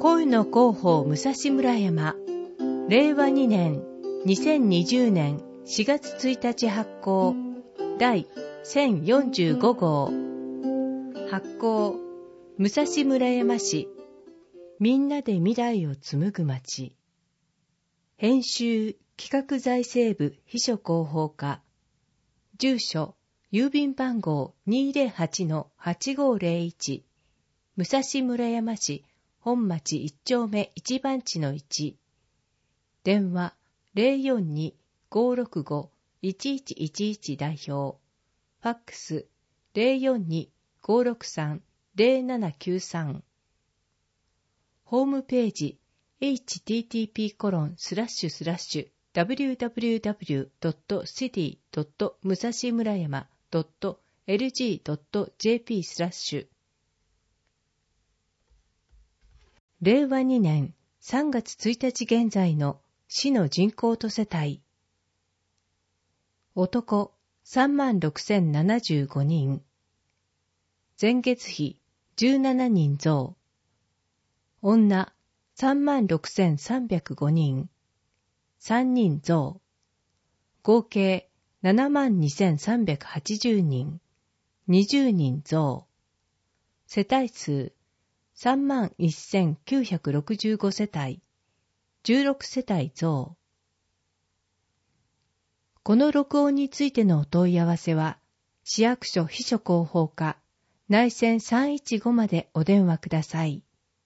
恋の広報武蔵村山、令和2年2020年4月1日発行、第1045号。発行、武蔵村山市、みんなで未来を紡ぐ街。編集、企画財政部秘書広報課。住所、郵便番号 208-8501、武蔵村山市本町1丁目1番地の1。電話 042-565-1111 代表。ファックス 042-563-0793。ホームページ http://www.city.musashimurayama.lg.jp/ 令和2年3月1日現在の市の人口と世帯。男 36,075 人。前月比17人増。女 36,305 人。3人増。合計 72,380 人。20人増。世帯数 31,965 世帯。16世帯増。この録音についてのお問い合わせは、市役所秘書広報課内線315までお電話ください。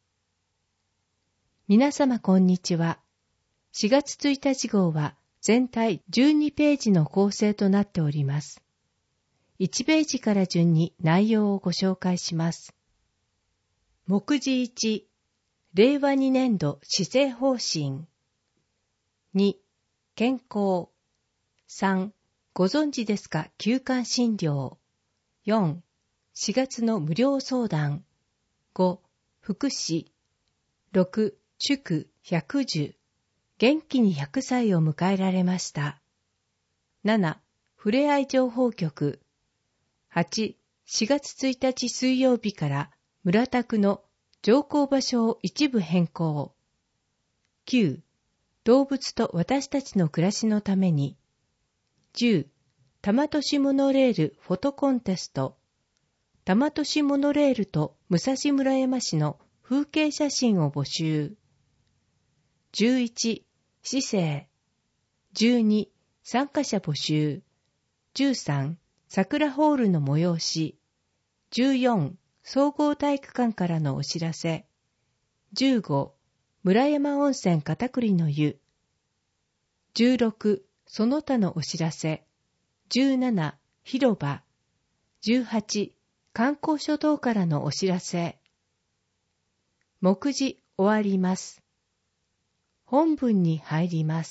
皆様こんにちは。4月1日号は全体12ページの構成となっております。1ページから順に内容をご紹介します。目次1、令和2年度施政方針。2、健康。3、ご存知ですか休館診療。4、4月の無料相談。5、福祉。6、祝100寿。元気に100歳を迎えられました。7、ふれあい情報局。8、4月1日水曜日から村田区の乗降場所を一部変更。9、動物と私たちの暮らしのために。10、多摩都市モノレールフォトコンテスト。多摩都市モノレールと武蔵村山市の風景写真を募集。11、市政。12、参加者募集。13、桜ホールの催し。14、総合体育館からのお知らせ。15、村山温泉片栗の湯。16、その他のお知らせ。17、広場。18、観光所等からのお知らせ。目次終わります。本文に入ります。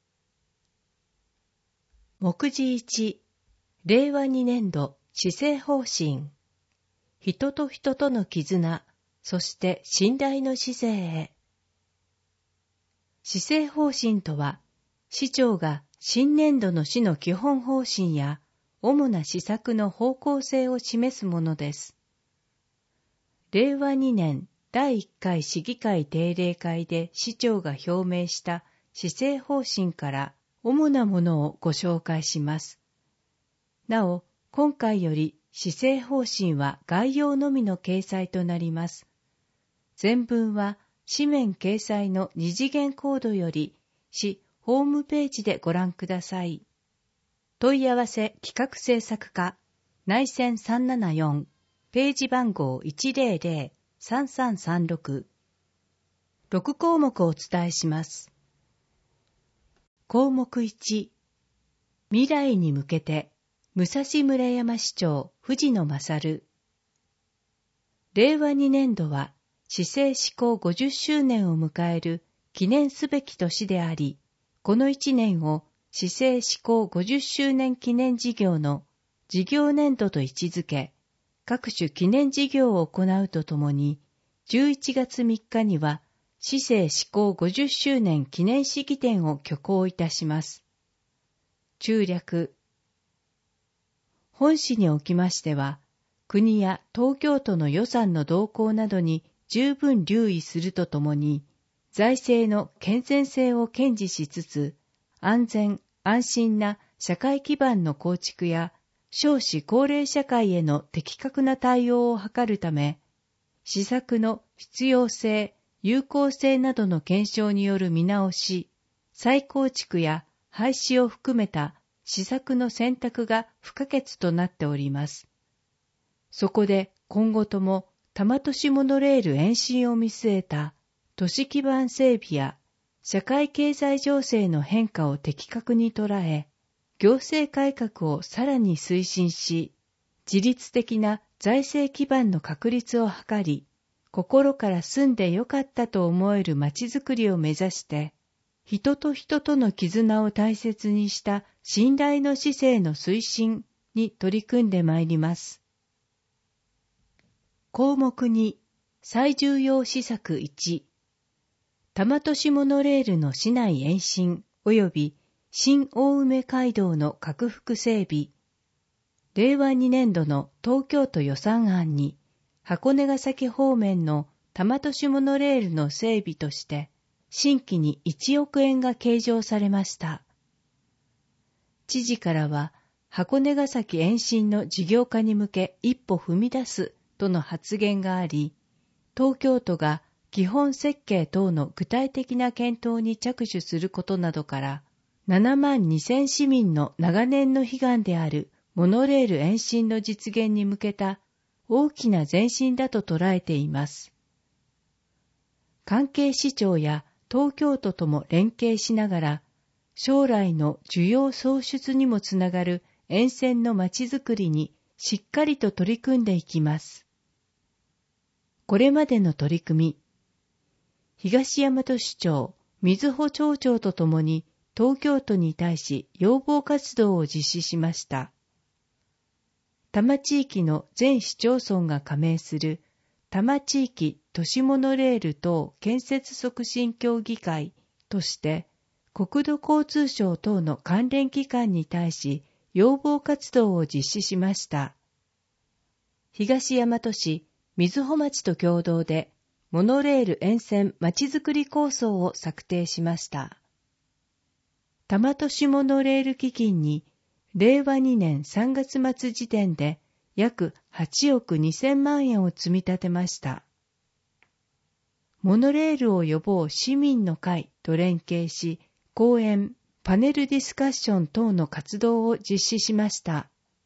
目次1、令和2年度施政方針。人と人との絆、そして信頼の市政へ。施政方針とは、市長が新年度の市の基本方針や主な施策の方向性を示すものです。令和2年第1回市議会定例会で市長が表明した施政方針から主なものをご紹介します。なお、今回より施政方針は概要のみの掲載となります。全文は紙面掲載の二次元コードより市ホームページでご覧ください。問い合わせ企画制作課内線374ページ番号 100-3336 6項目をお伝えします。項目1、未来に向けて武蔵村山市長藤野勝。令和2年度は市政施行50周年を迎える記念すべき年であり、この1年を市政施行50周年記念事業の事業年度と位置づけ、各種記念事業を行うとともに、11月3日には市政施行50周年記念式典を挙行いたします。中略。本市におきましては、国や東京都の予算の動向などに十分留意するとともに、財政の健全性を堅持しつつ、安全・安心な社会基盤の構築や、少子高齢社会への的確な対応を図るため、施策の必要性、有効性などの検証による見直し、再構築や廃止を含めた施策の選択が不可欠となっております。そこで今後とも多摩都市モノレール延伸を見据えた都市基盤整備や社会経済情勢の変化を的確に捉え、行政改革をさらに推進し、自律的な財政基盤の確立を図り、心から住んでよかったと思えるまちづくりを目指して、人と人との絆を大切にした信頼の姿勢の推進に取り組んでまいります。項目2、最重要施策1、多摩都市モノレールの市内延伸及び新大梅街道の拡幅整備、令和2年度の東京都予算案に、箱根ヶ崎方面の多摩都市モノレールの整備として、新規に1億円が計上されました。知事からは、箱根ヶ崎延伸の事業化に向け一歩踏み出すとの発言があり、東京都が基本設計等の具体的な検討に着手することなどから、7万2000市民の長年の悲願であるモノレール延伸の実現に向けた大きな前進だと捉えています。関係市長や東京都とも連携しながら、将来の需要創出にもつながる沿線のまちづくりにしっかりと取り組んでいきます。これまでの取り組み、東大和市長、瑞穂町長とともに東京都に対し要望活動を実施しました。多摩地域の全市町村が加盟する多摩地域都市モノレール等建設促進協議会として国土交通省等の関連機関に対し要望活動を実施しました。東大和市、瑞穂町と共同でモノレール沿線まちづくり構想を策定しました。多摩都市モノレール基金に令和2年3月末時点で約8億2000万円を積み立てました。モノレールを呼ぼう市民の会と連携し、講演、パネルディスカッション等の活動を実施しました。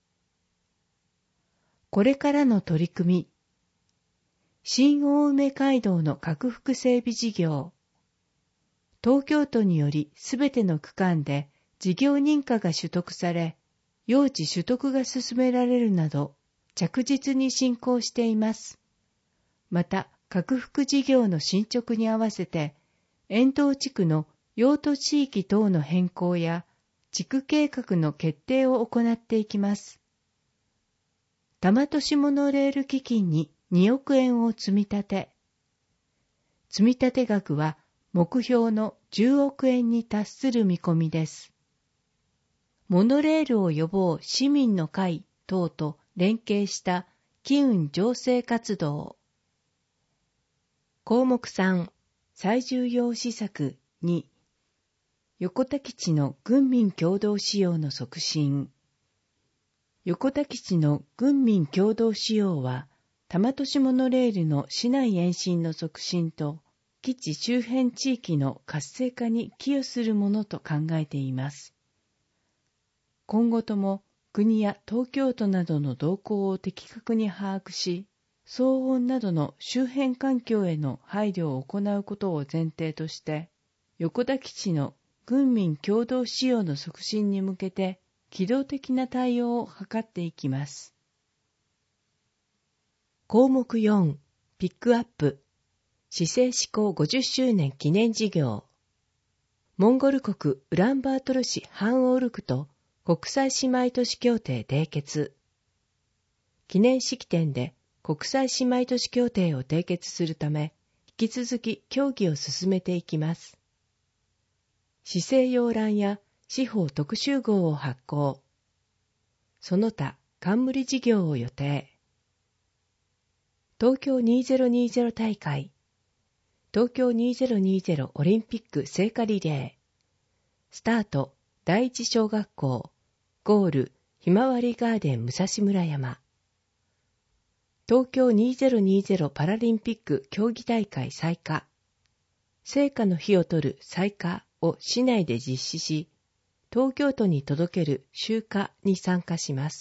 これからの取り組み、新大梅街道の拡幅整備事業、東京都によりすべての区間で事業認可が取得され、用地取得が進められるなど、着実に進行しています。また、拡幅事業の進捗に合わせて、沿東地区の用途地域等の変更や、地区計画の決定を行っていきます。多摩都市モノレール基金に2億円を積み立て、積立額は目標の10億円に達する見込みです。モノレールを呼ぼう市民の会等と連携した機運醸成活動。項目3、最重要施策2、横田基地の軍民共同使用の促進。横田基地の軍民共同使用は、多摩都市モノレールの市内延伸の促進と、基地周辺地域の活性化に寄与するものと考えています。今後とも国や東京都などの動向を的確に把握し、騒音などの周辺環境への配慮を行うことを前提として、横田基地の軍民共同使用の促進に向けて機動的な対応を図っていきます。項目4、ピックアップ。市政施行50周年記念事業。モンゴル国ウランバートル市ハンオール区と国際姉妹都市協定締結。記念式典で国際姉妹都市協定を締結するため、引き続き協議を進めていきます。市政要覧や司法特集号を発行。その他、冠事業を予定。 東京2020大会、東京2020オリンピック聖火リレー、スタート、第一小学校、ゴール、ひまわりガーデン武蔵村山。東京2020パラリンピック競技大会採火、聖火の火を取る採火を市内で実施し、東京都に届ける集火に参加します。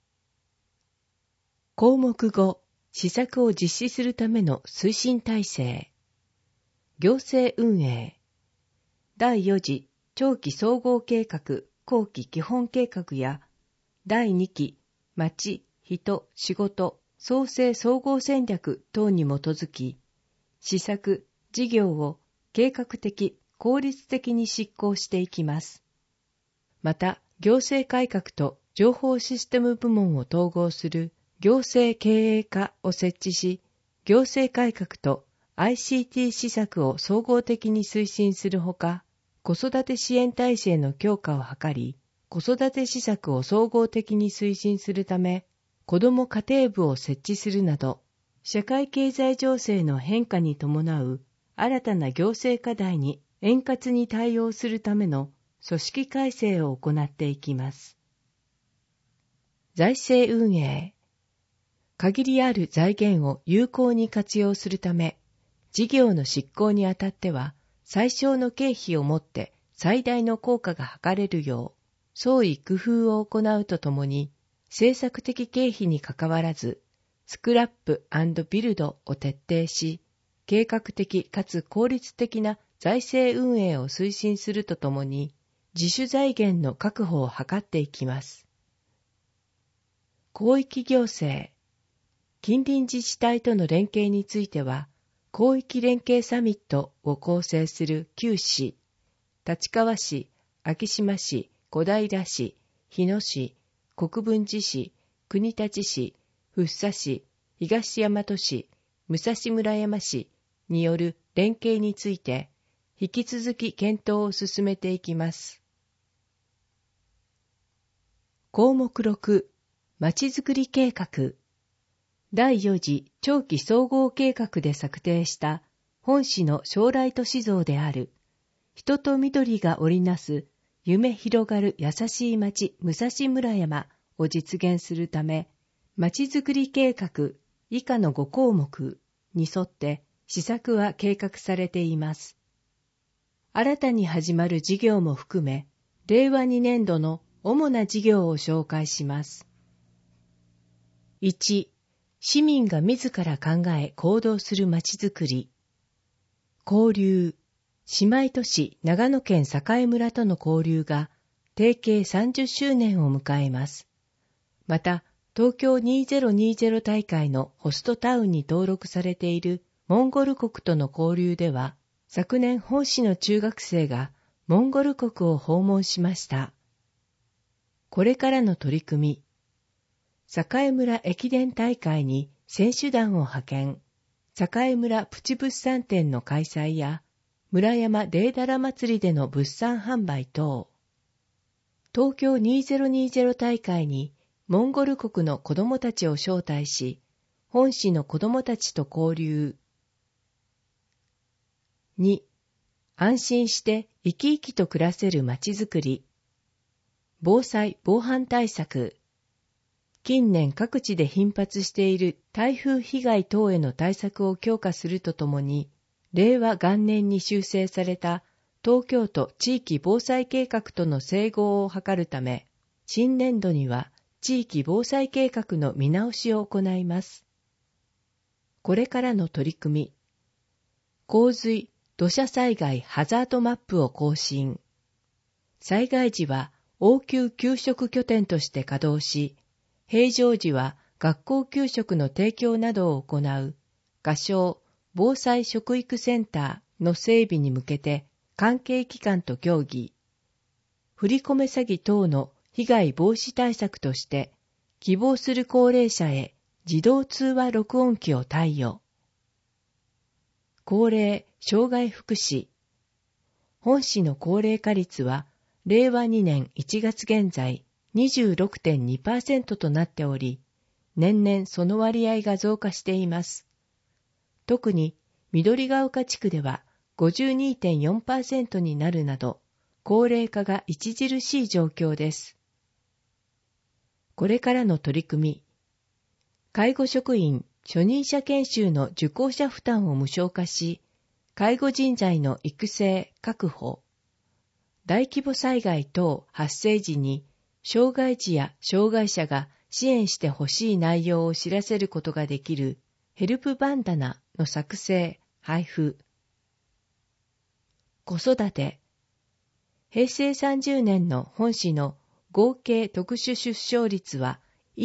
項目5、施策を実施するための推進体制。行政運営。第4次長期総合計画後期基本計画や第2期町、人、仕事、創生総合戦略等に基づき、施策、事業を計画的、効率的に執行していきます。また、行政改革と情報システム部門を統合する行政経営課を設置し、行政改革と ICT 施策を総合的に推進するほか、子育て支援体制の強化を図り、子育て施策を総合的に推進するため、子ども家庭部を設置するなど、社会経済情勢の変化に伴う新たな行政課題に円滑に対応するための組織改正を行っていきます。財政運営。限りある財源を有効に活用するため、事業の執行にあたっては、最小の経費をもって最大の効果が図れるよう、創意工夫を行うとともに、政策的経費にかかわらず、スクラップ&ビルドを徹底し、計画的かつ効率的な財政運営を推進するとともに、自主財源の確保を図っていきます。広域行政。近隣自治体との連携については、広域連携サミットを構成する9市、立川市、昭島市、小平市、日野市、国分寺市、国立市、福生市、東大和市、武蔵村山市による連携について、引き続き検討を進めていきます。項目6、まちづくり計画。第4次長期総合計画で策定した本市の将来都市像である、人と緑が織りなす夢広がる優しい町武蔵村山を実現するため、まちづくり計画以下の5項目に沿って施策は計画されています。新たに始まる事業も含め、令和2年度の主な事業を紹介します。1、市民が自ら考え行動するまちづくり。交流。姉妹都市長野県栄村との交流が提携30周年を迎えます。また、東京2020大会のホストタウンに登録されているモンゴル国との交流では、昨年本市の中学生がモンゴル国を訪問しました。これからの取り組み。栄村駅伝大会に選手団を派遣、栄村プチ物産展の開催や、村山デーダラ祭りでの物産販売等。東京2020大会にモンゴル国の子どもたちを招待し、本市の子どもたちと交流。2、安心して生き生きと暮らせるまちづくり。防災・防犯対策。近年各地で頻発している台風被害等への対策を強化するとともに、令和元年に修正された東京都地域防災計画との整合を図るため、新年度には地域防災計画の見直しを行います。これからの取り組み。洪水・土砂災害ハザードマップを更新。災害時は応急給食拠点として稼働し、平常時は学校給食の提供などを行う画商防災食育センターの整備に向けて関係機関と協議。振り込め詐欺等の被害防止対策として希望する高齢者へ自動通話録音機を貸与。高齢障害福祉。本市の高齢化率は令和2年1月現在、26.2% となっており、 年々その割合が増加しています。特に緑ヶ丘地区では 52.4% になるなど、高齢化が著しい状況です。これからの取り組み。介護職員初任者研修の受講者負担を無償化し、介護人材の育成・確保。大規模災害等発生時に、障害児や障害者が支援してほしい内容を知らせることができるヘルプバンダナの作成・配布。子育て。平成30年の本市の合計特殊出生率は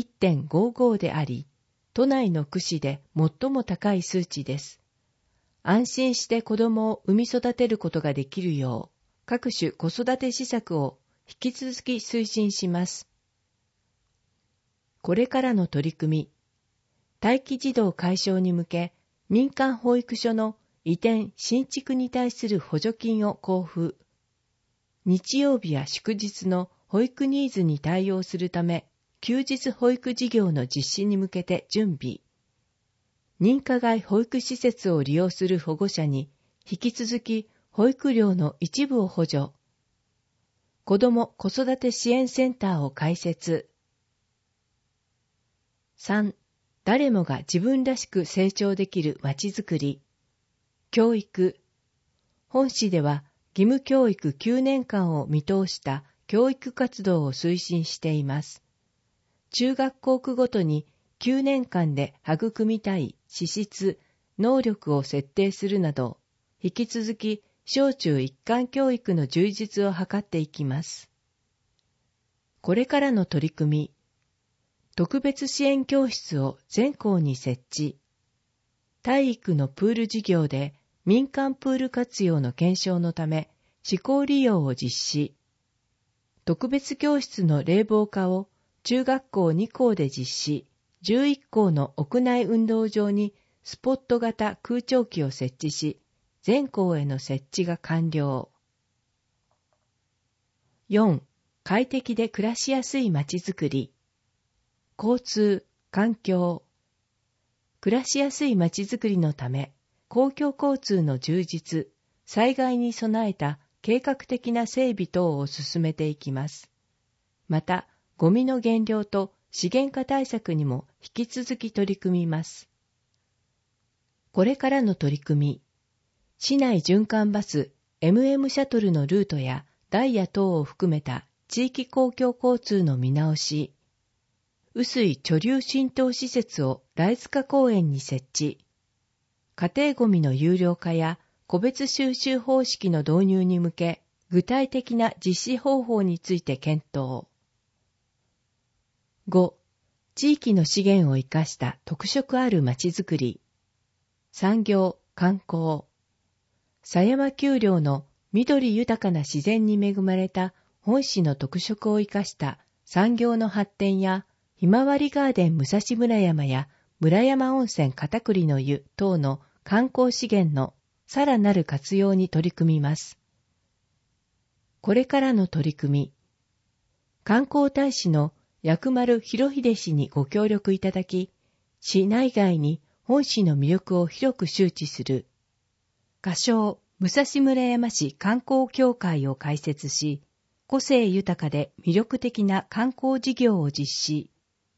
1.55 であり、都内の区市で最も高い数値です。安心して子供を産み育てることができるよう、各種子育て施策を引き続き推進します。これからの取り組み。待機児童解消に向け、民間保育所の移転・新築に対する補助金を交付。日曜日や祝日の保育ニーズに対応するため、休日保育事業の実施に向けて準備。認可外保育施設を利用する保護者に、引き続き保育料の一部を補助。子ども子育て支援センターを開設。3. 誰もが自分らしく成長できるまちづくり。教育。本市では義務教育9年間を見通した教育活動を推進しています。中学校区ごとに9年間で育みたい資質、能力を設定するなど、引き続き小中一貫教育の充実を図っていきます。これからの取り組み。特別支援教室を全校に設置。体育のプール事業で民間プール活用の検証のため試行利用を実施。特別教室の冷房化を中学校2校で実施。11校の屋内運動場にスポット型空調機を設置し、全校への設置が完了。4. 快適で暮らしやすいまちづくり。交通、環境。暮らしやすいまちづくりのため、公共交通の充実、災害に備えた計画的な整備等を進めていきます。また、ゴミの減量と資源化対策にも引き続き取り組みます。これからの取り組み。市内循環バス、MM シャトルのルートやダイヤ等を含めた地域公共交通の見直し。雨水貯留浸透施設をライツカ公園に設置。家庭ゴミの有料化や個別収集方式の導入に向け、具体的な実施方法について検討。5. 地域の資源を生かした特色あるまちづくり。産業、観光。狭山丘陵の緑豊かな自然に恵まれた本市の特色を生かした産業の発展や、ひまわりガーデン武蔵村山や村山温泉片栗の湯等の観光資源のさらなる活用に取り組みます。これからの取り組み。観光大使の薬丸博秀氏にご協力いただき、市内外に本市の魅力を広く周知する。仮称武蔵村山市観光協会を開設し、個性豊かで魅力的な観光事業を実施。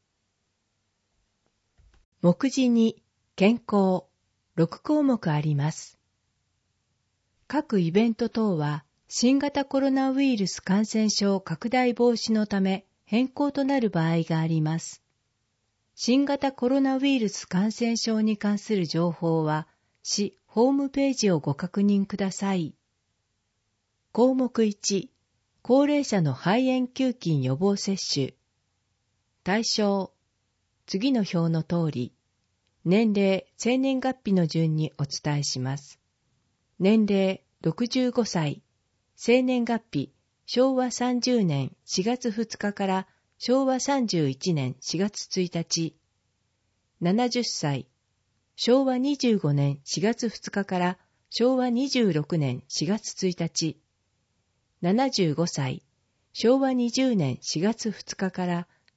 目次に健康6項目あります。各イベント等は新型コロナウイルス感染症拡大防止のため変更となる場合があります。新型コロナウイルス感染症に関する情報は市ホームページをご確認ください。項目1、高齢者の肺炎球菌予防接種。対象、次の表の通り、年齢、生年月日の順にお伝えします。年齢、65歳、生年月日、昭和30年4月2日から昭和31年4月1日。70歳、昭和25年4月2日から昭和26年4月1日。75歳、昭和20年4月2日から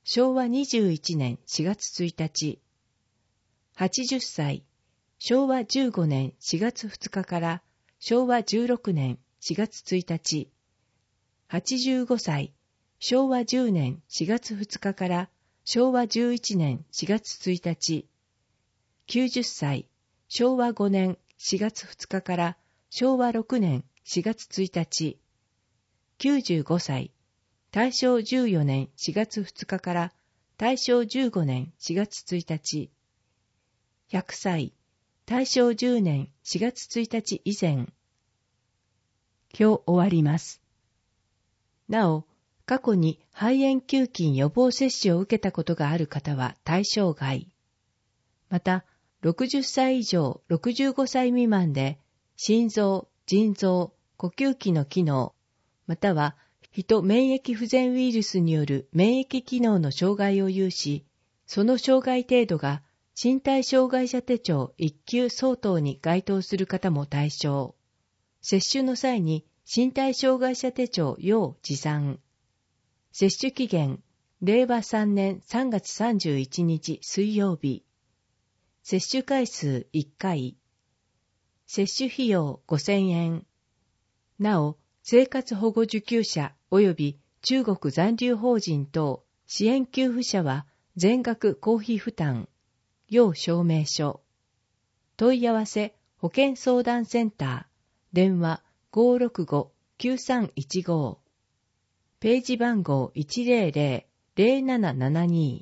昭和21年4月1日。80歳、昭和15年4月2日から昭和16年4月1日。85歳、昭和10年4月2日から昭和11年4月1日。90歳、昭和5年4月2日から昭和6年4月1日。95歳、大正14年4月2日から大正15年4月1日。100歳、大正10年4月1日以前。今日終わります。なお、過去に肺炎球菌予防接種を受けたことがある方は対象外。また、60歳以上65歳未満で心臓、腎臓、呼吸器の機能、またはヒト免疫不全ウイルスによる免疫機能の障害を有し、その障害程度が身体障害者手帳1級相当に該当する方も対象。接種の際に身体障害者手帳要持参。接種期限、令和3年3月31日水曜日。接種回数1回。接種費用5000円。なお、生活保護受給者及び中国残留邦人等支援給付者は全額公費負担。要証明書。問い合わせ保健相談センター。電話 565-9315。ページ番号 100-0772。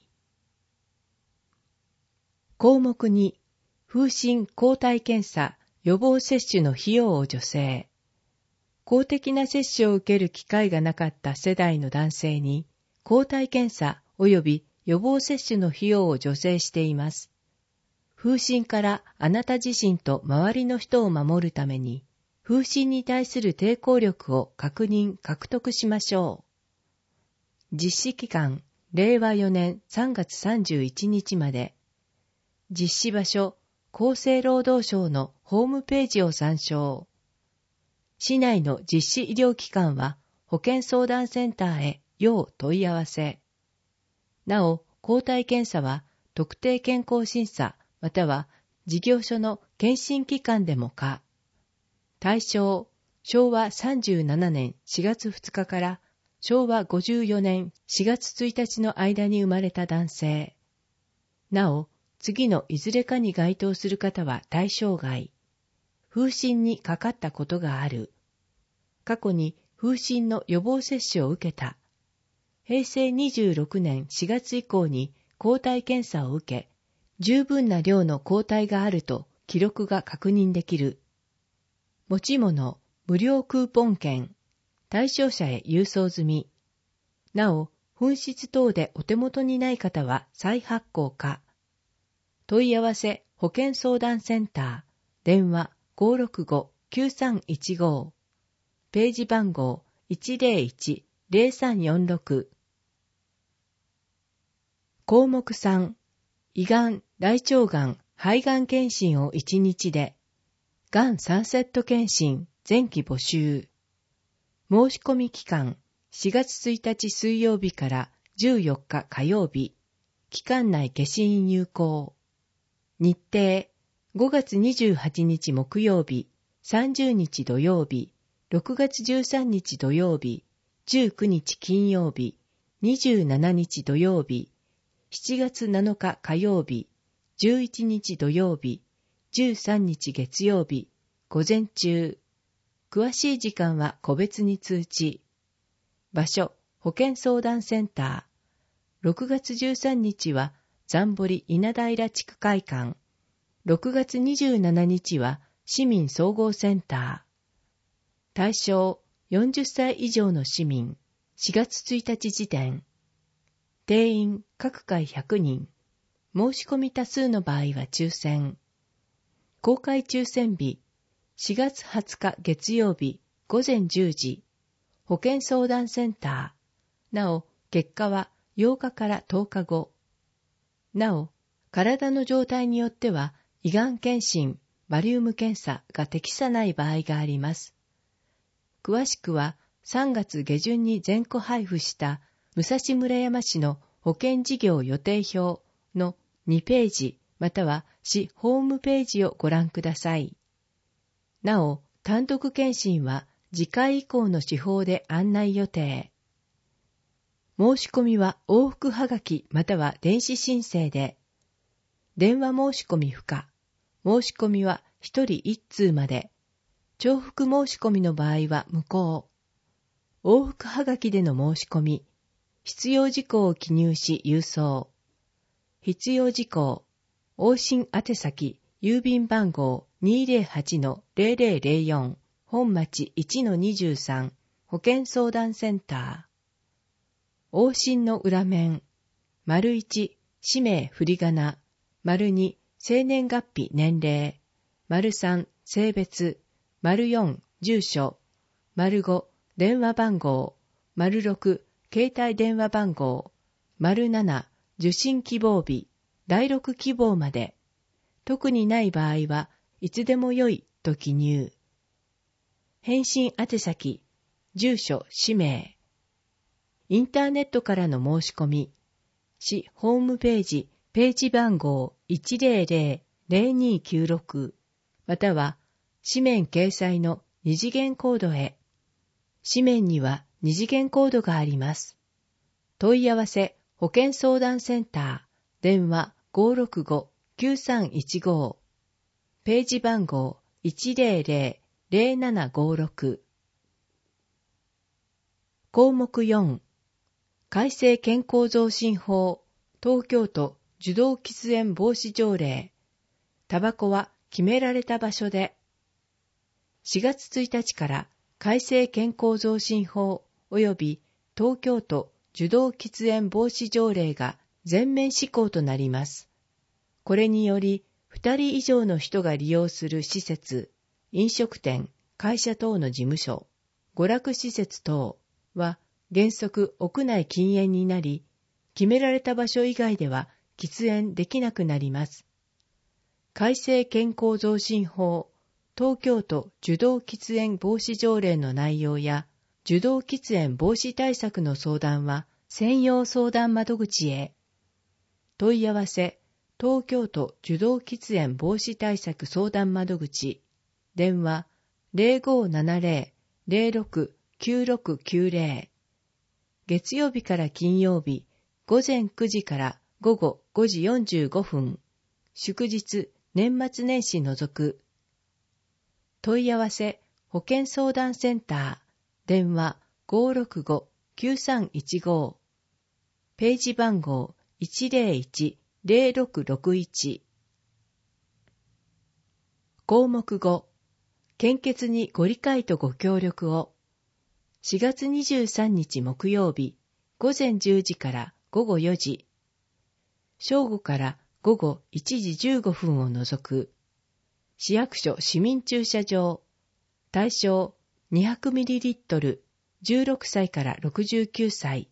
項目2、風疹抗体検査予防接種の費用を助成。公的な接種を受ける機会がなかった世代の男性に、抗体検査及び予防接種の費用を助成しています。風疹からあなた自身と周りの人を守るために、風疹に対する抵抗力を獲得しましょう。実施期間、令和4年3月31日まで。実施場所、厚生労働省のホームページを参照。市内の実施医療機関は保健相談センターへ要問い合わせ。なお、抗体検査は特定健康審査または事業所の検診機関でも可。対象、昭和37年4月2日から昭和54年4月1日の間に生まれた男性。なお、次のいずれかに該当する方は対象外。風疹にかかったことがある。過去に風疹の予防接種を受けた。平成26年4月以降に抗体検査を受け、十分な量の抗体があると記録が確認できる。持ち物、無料クーポン券、対象者へ郵送済み。なお、紛失等でお手元にない方は再発行か。問い合わせ保健相談センター、電話 565-9315。ページ番号 101-0346。項目3、胃がん、大腸がん、肺がん検診を1日で、がん3セット検診、前期募集。申し込み期間、4月1日水曜日から14日火曜日。期間内消印有効。日程、5月28日木曜日、30日土曜日、6月13日土曜日、19日金曜日、27日土曜日、7月7日火曜日、11日土曜日、13日月曜日、午前中。詳しい時間は個別に通知。場所、保健相談センター。6月13日は、残堀稲平地区会館。6月27日は、市民総合センター。対象、40歳以上の市民。4月1日時点。定員、各回100人。申し込み多数の場合は抽選。公開抽選日、4月20日月曜日午前10時。保健相談センター。なお、結果は8日から10日後。なお、体の状態によっては、胃がん検診、バリウム検査が適さない場合があります。詳しくは3月下旬に全戸配布した武蔵村山市の保険事業予定表の2ページまたは市ホームページをご覧ください。なお、単独検診は次回以降の手法で案内予定。申し込みは往復はがきまたは電子申請で、電話申し込み不可。申し込みは1人1通まで。重複申し込みの場合は無効。往復はがきでの申し込み。必要事項を記入し郵送。必要事項。往診宛先、郵便番号 208-0004 本町 1-23 保健相談センター。往診の裏面。1、氏名振り仮名。2、生年月日年齢。3、性別。4、住所。5、電話番号。6、携帯電話番号。7、受診希望日。第6希望まで。特にない場合はいつでもよいと記入。返信宛先。住所、氏名。インターネットからの申し込み。市ホームページ、ページ番号 100-0296 または紙面掲載の2次元コードへ。紙面には2次元コードがあります。問い合わせ保健相談センター電話 565-9315 ページ番号 100-0756 項目4改正健康増進法東京都受動喫煙防止条例タバコは決められた場所で4月1日から改正健康増進法及び東京都受動喫煙防止条例が全面施行となります。これにより2人以上の人が利用する施設、飲食店、会社等の事務所、娯楽施設等は原則屋内禁煙になり、決められた場所以外では喫煙できなくなります。改正健康増進法東京都受動喫煙防止条例の内容や受動喫煙防止対策の相談は専用相談窓口へ。問い合わせ東京都受動喫煙防止対策相談窓口電話 0570-069690 月曜日から金曜日午前9時から午後5時45分祝日年末年始除く。問い合わせ保健相談センター電話 565-9315 ページ番号 101-0661 項目5献血にご理解とご協力を4月23日木曜日午前10時から午後4時正午から午後1時15分を除く市役所市民駐車場対象 200ml 16歳から69歳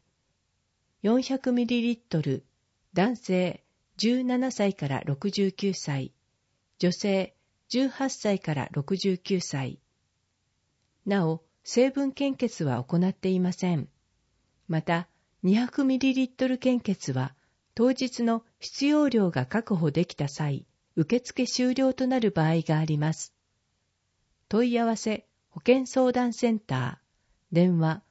400ml 男性17歳から69歳女性18歳から69歳なお成分献血は行っていません。また 200ml 献血は当日の必要量が確保できた際受付終了となる場合があります。問い合わせ保健相談センター電話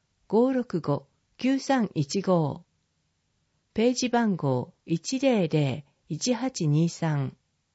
565-9315 ページ番号 100-1823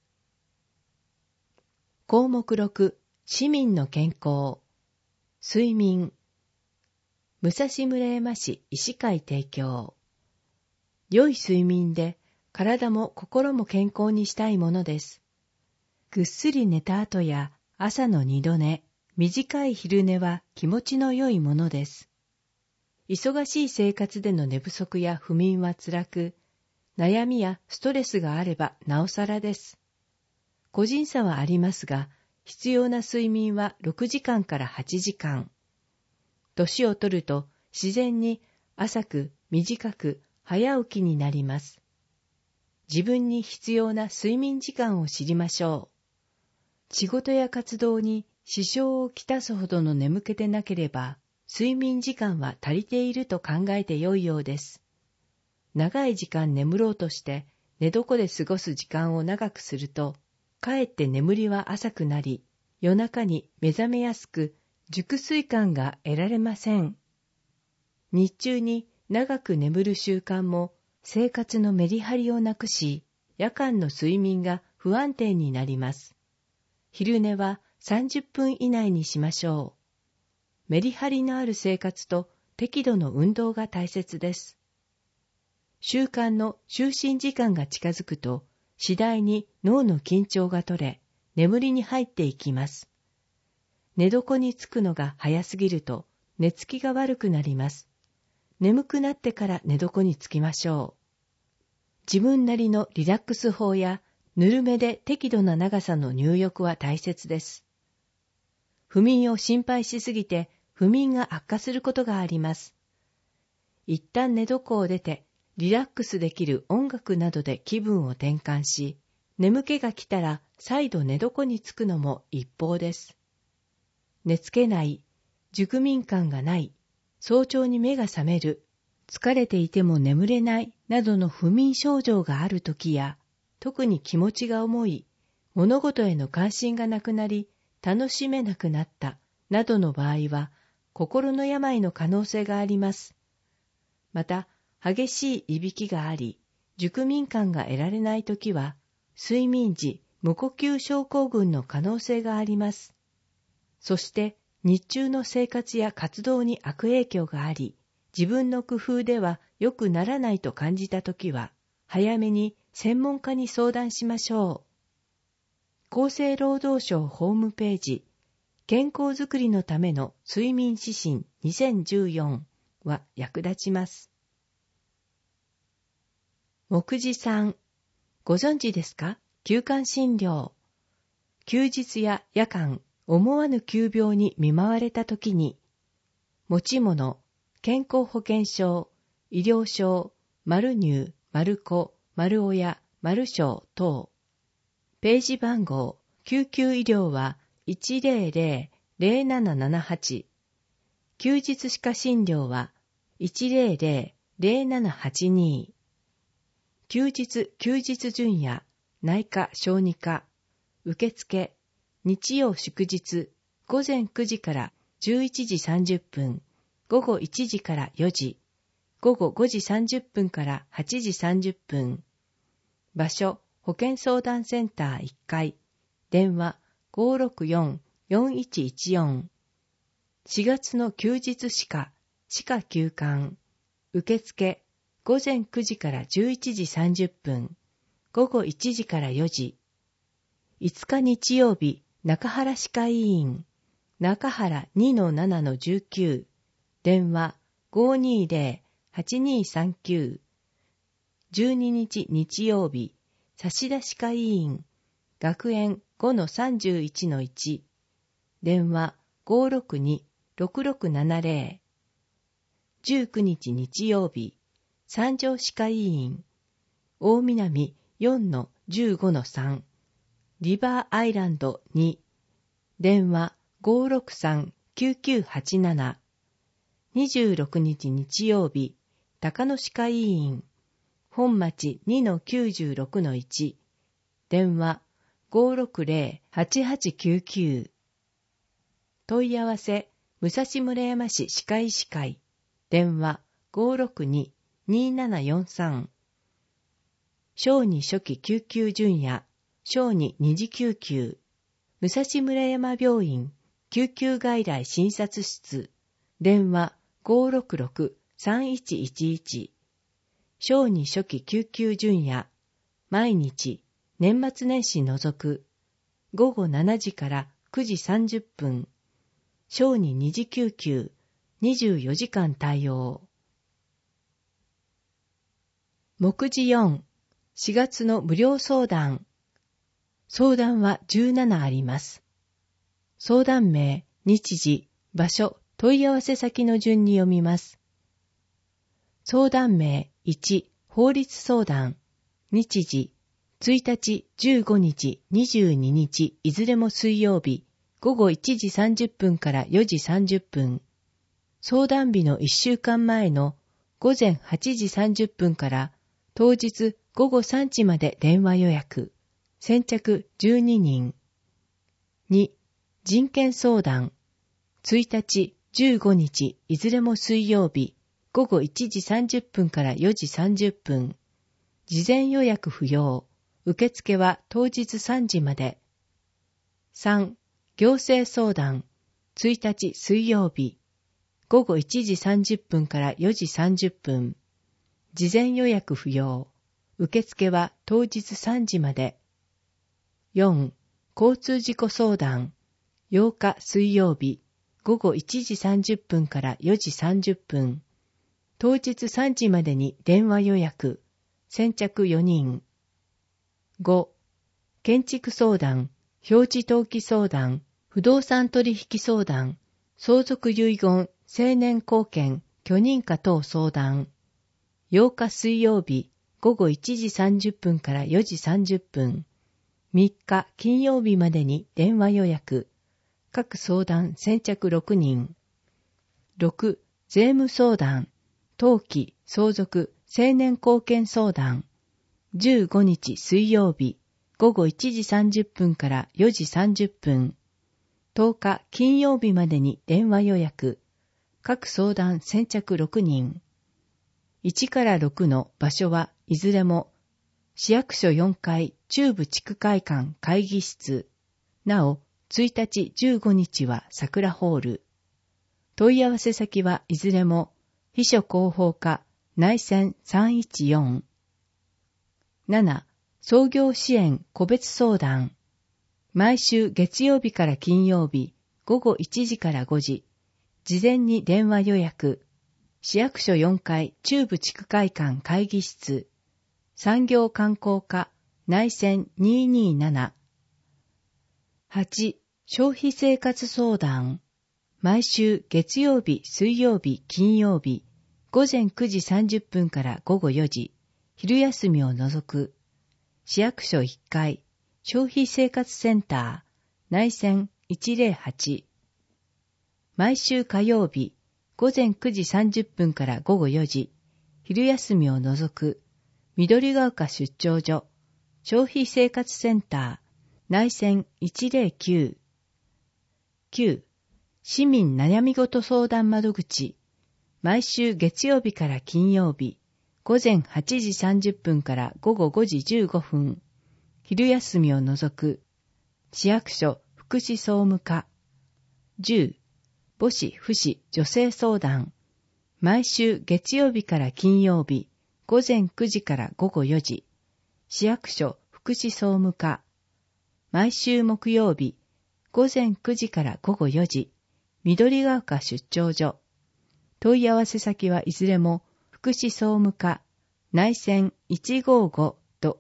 項目6市民の健康睡眠武蔵村山市医師会提供良い睡眠で体も心も健康にしたいものです。ぐっすり寝た後や朝の二度寝、短い昼寝は気持ちの良いものです。忙しい生活での寝不足や不眠は辛く、悩みやストレスがあればなおさらです。個人差はありますが、必要な睡眠は6時間から8時間。年を取ると自然に浅く短く早起きになります。自分に必要な睡眠時間を知りましょう。仕事や活動に支障をきたすほどの眠気でなければ、睡眠時間は足りていると考えてよいようです。 長い時間眠ろうとして寝床で過ごす時間を長くすると、かえって眠りは浅くなり、夜中に目覚めやすく、熟睡感が得られません。日中に長く眠る習慣も生活のメリハリをなくし、夜間の睡眠が不安定になります。昼寝は30分以内にしましょう。メリハリのある生活と適度の運動が大切です。習慣の就寝時間が近づくと、次第に脳の緊張が取れ、眠りに入っていきます。寝床につくのが早すぎると、寝つきが悪くなります。眠くなってから寝床につきましょう。自分なりのリラックス法や、ぬるめで適度な長さの入浴は大切です。不眠を心配しすぎて、不眠が悪化することがあります。一旦寝床を出て、リラックスできる音楽などで気分を転換し、眠気が来たら再度寝床につくのも一方です。寝つけない、熟眠感がない、早朝に目が覚める、疲れていても眠れないなどの不眠症状があるときや、特に気持ちが重い、物事への関心がなくなり、楽しめなくなったなどの場合は、心の病の可能性があります。また、激しいいびきがあり、熟眠感が得られないときは、睡眠時無呼吸症候群の可能性があります。そして、日中の生活や活動に悪影響があり、自分の工夫では良くならないと感じたときは、早めに専門家に相談しましょう。厚生労働省ホームページ、健康づくりのための睡眠指針2014は役立ちます。目次3、ご存知ですか？休館診療。休日や夜間、思わぬ急病に見舞われたときに、持ち物、健康保険証、医療証、丸入、丸子、丸親、丸証等。ページ番号、救急医療は 100-0778。休日歯科診療は 100-0782。休日準夜、内科小児科、受付、日曜祝日、午前9時から11時30分、午後1時から4時、午後5時30分から8時30分。場所、保健相談センター1階、電話 564-4114。4月の休日歯科休館、受付、午前9時から11時30分、午後1時から4時。5日日曜日、中原歯科医院、中原 2-7-19、電話 520-8239。12日日曜日、差出歯科医院、学園 5-31-1、電話 562-6670。19日日曜日、三条歯科医院、大南 4-15-3、リバーアイランド2、電話 563-9987。26日日曜日、高野歯科医院、本町 2-96-1、電話 560-8899。問い合わせ、武蔵村山市歯科医師会、電話 562-2743。小児初期救急準夜、小児二次救急、武蔵村山病院救急外来診察室、電話 566-3111。小児初期救急準夜、毎日、年末年始除く、午後7時から9時30分、小児二次救急、24時間対応。目次4、4月の無料相談。相談は17あります。相談名、日時、場所、問い合わせ先の順に読みます。相談名1、法律相談。日時、1日、15日、22日、いずれも水曜日、午後1時30分から4時30分。相談日の1週間前の午前8時30分から当日午後3時まで電話予約。先着12人。2、人権相談。1日、15日、いずれも水曜日、午後1時30分から4時30分。事前予約不要。受付は当日3時まで。3、行政相談。1日水曜日、午後1時30分から4時30分。事前予約不要。受付は当日3時まで。4、交通事故相談。8日水曜日、午後1時30分から4時30分。当日3時までに電話予約。先着4人。5、建築相談、表示登記相談、不動産取引相談、相続遺言、成年後見、許認可等相談。8日水曜日、午後1時30分から4時30分。3日金曜日までに電話予約。各相談先着6人。6、税務相談、登記、相続、成年後見相談。15日水曜日、午後1時30分から4時30分。10日金曜日までに電話予約。各相談先着6人。1から6の場所はいずれも市役所4階中部地区会館会議室。なお、1日15日は桜ホール。問い合わせ先はいずれも秘書広報課内線314。7、創業支援個別相談。毎週月曜日から金曜日、午後1時から5時。事前に電話予約。市役所4階中部地区会館会議室。産業観光課内線227。8、消費生活相談。毎週月曜日、水曜日、金曜日、午前9時30分から午後4時。昼休みを除く。市役所1階消費生活センター内線108。毎週火曜日午前9時30分から午後4時。昼休みを除く。緑ヶ丘出張所消費生活センター内線109。9、市民悩みごと相談窓口。毎週月曜日から金曜日。午前8時30分から午後5時15分。昼休みを除く。市役所福祉総務課。10、母子父子女性相談。毎週月曜日から金曜日。午前9時から午後4時。市役所福祉総務課。毎週木曜日。午前9時から午後4時。緑ヶ丘出張所。問い合わせ先はいずれも福祉総務課内線155と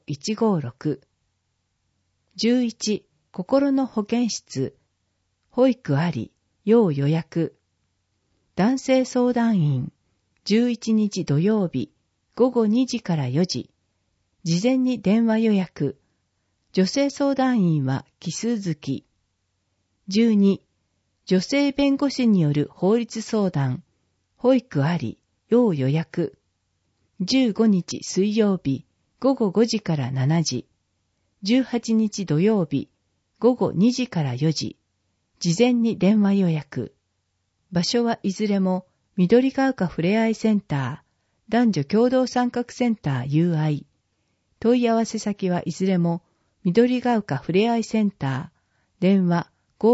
156。11、心の保健室。保育あり、要予約。男性相談員。11日土曜日、午後2時から4時。事前に電話予約。女性相談員は奇数月。12、女性弁護士による法律相談。保育あり、要予約。15日水曜日、午後5時から7時。18日土曜日、午後2時から4時。事前に電話予約。場所はいずれも、緑ヶ丘ふれあいセンター、男女共同参画センター UI。問い合わせ先はいずれも、緑ヶ丘ふれあいセンター、電話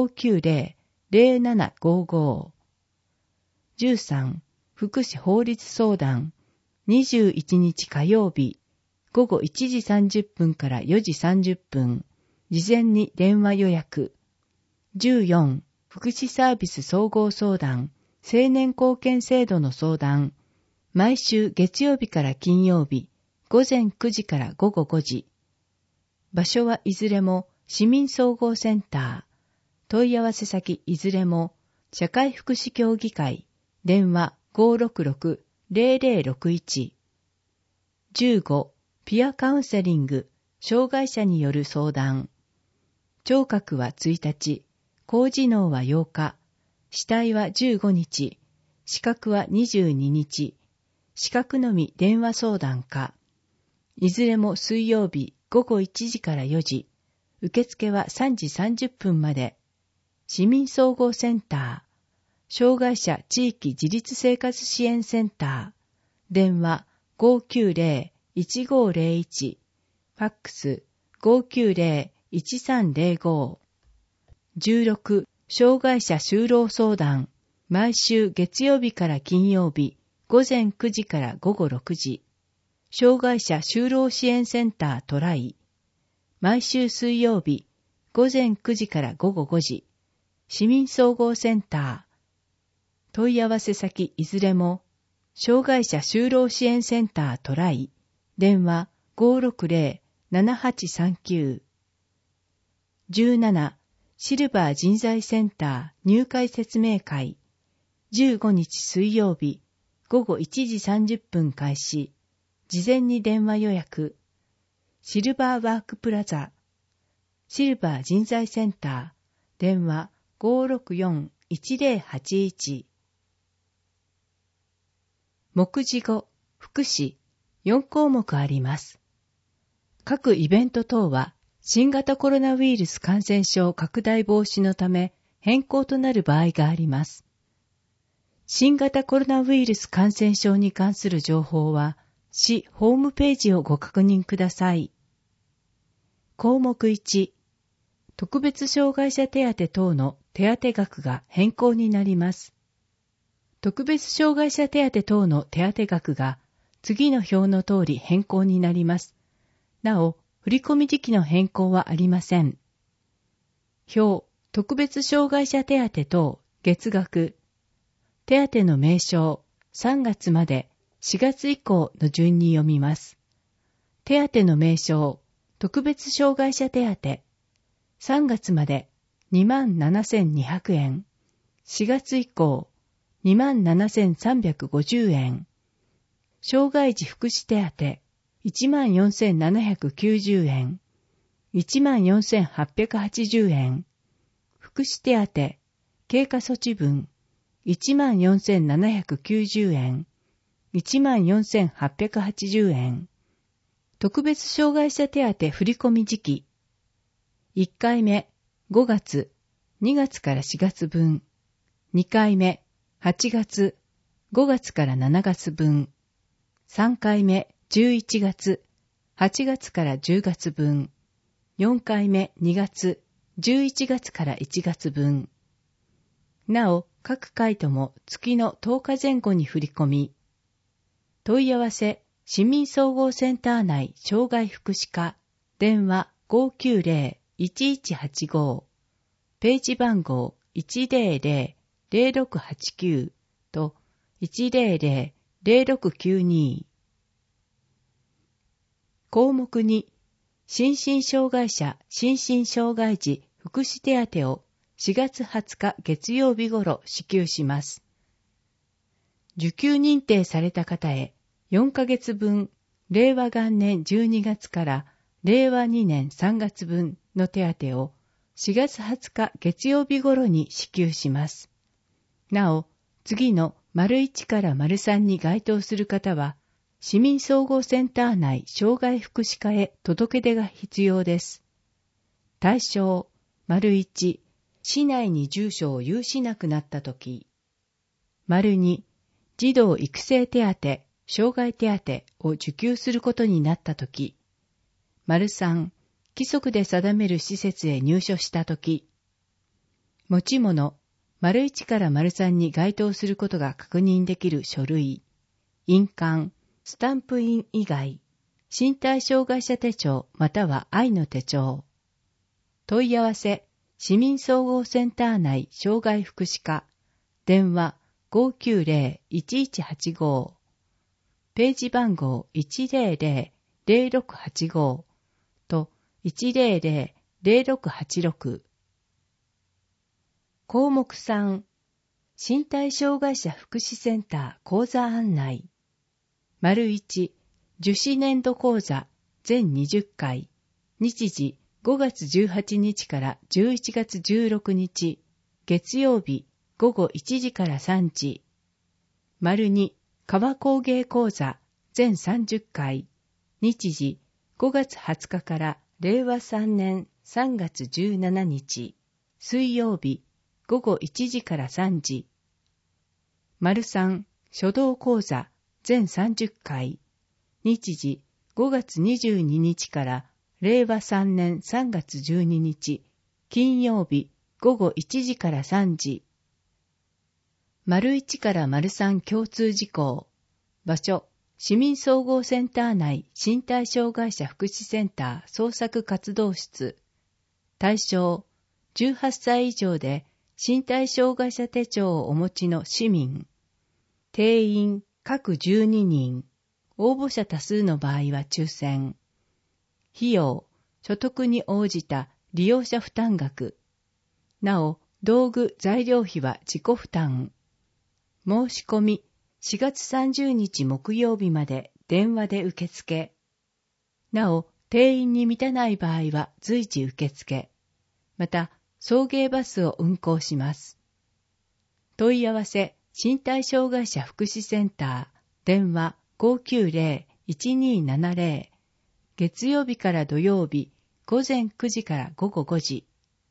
590-0755。13、福祉法律相談。21日火曜日、午後1時30分から4時30分。事前に電話予約。14、福祉サービス総合相談。成年後見制度の相談。毎週月曜日から金曜日、午前9時から午後5時。場所はいずれも市民総合センター。問い合わせ先いずれも社会福祉協議会。電話 566-0061。15、ピアカウンセリング。障害者による相談。聴覚は1日、高次脳は8日。死体は15日、視覚は22日、 資格のみ電話相談か。いずれも水曜日午後1時から4時。受付は3時30分まで。市民総合センター、障害者地域自立生活支援センター、電話 590-1501、ファックス 590-1305。16、障害者就労相談、毎週月曜日から金曜日、午前9時から午後6時。障害者就労支援センタートライ、毎週水曜日、午前9時から午後5時。市民総合センター。問い合わせ先いずれも、障害者就労支援センタートライ、電話 560-7839。17、シルバー人材センター入会説明会。15日水曜日、午後1時30分開始。事前に電話予約。シルバーワークプラザ。シルバー人材センター。電話 564-1081。目次語、福祉、4項目あります。各イベント等は、新型コロナウイルス感染症拡大防止のため変更となる場合があります。新型コロナウイルス感染症に関する情報は、市ホームページをご確認ください。項目1、特別障害者手当等の手当額が変更になります。特別障害者手当等の手当額が次の表の通り変更になります。なお、振込時期の変更はありません。表、特別障害者手当等、月額。手当の名称、3月まで4月以降の順に読みます。手当の名称、特別障害者手当。3月まで 27,200 円。4月以降 27,350 円。障害児福祉手当 14,790 円。14,880 円。福祉手当、経過措置分 14,790 円。14,880 円。特別障害者手当振込時期。1回目、5月、2月から4月分。2回目、8月、5月から7月分。3回目、11月、8月から10月分。4回目、2月、11月から1月分。なお、各回とも月の10日前後に振り込み。問い合わせ、市民総合センター内障害福祉課、電話 590-1185、ページ番号 100-0689 と 100-0692。項目2、心身障害者、心身障害児福祉手当を4月20日月曜日頃支給します。受給認定された方へ4ヶ月分、令和元年12月から令和2年3月分の手当を4月20日月曜日頃に支給します。なお、次の ① から ③ に該当する方は、市民総合センター内障害福祉課へ届け出が必要です。対象、①、市内に住所を有しなくなったとき。②、児童育成手当、障害手当を受給することになったとき。③、規則で定める施設へ入所したとき。持ち物、①から ③ に該当することが確認できる書類。印鑑、スタンプ印以外、身体障害者手帳または愛の手帳。問い合わせ、市民総合センター内障害福祉課、電話 590-1185、ページ番号 100-0685 と 100-0686。項目3、身体障害者福祉センター講座案内。①、受試年度講座全20回、日時5月18日から11月16日、月曜日午後1時から3時。②、 川工芸講座全30回、日時5月20日から令和3年3月17日、水曜日午後1時から3時。丸3書道講座全30回、日時5月22日から令和3年3月12日、金曜日午後1時から3時。丸1から丸3共通事項。場所、市民総合センター内身体障害者福祉センター創作活動室。対象、18歳以上で身体障害者手帳をお持ちの市民。定員各12人。応募者多数の場合は抽選。費用、所得に応じた利用者負担額。なお、道具・材料費は自己負担。申し込み、4月30日木曜日まで電話で受付。なお、定員に満たない場合は随時受付。また、送迎バスを運行します。問い合わせ、身体障害者福祉センター、電話 590-1270。月曜日から土曜日、午前9時から午後5時。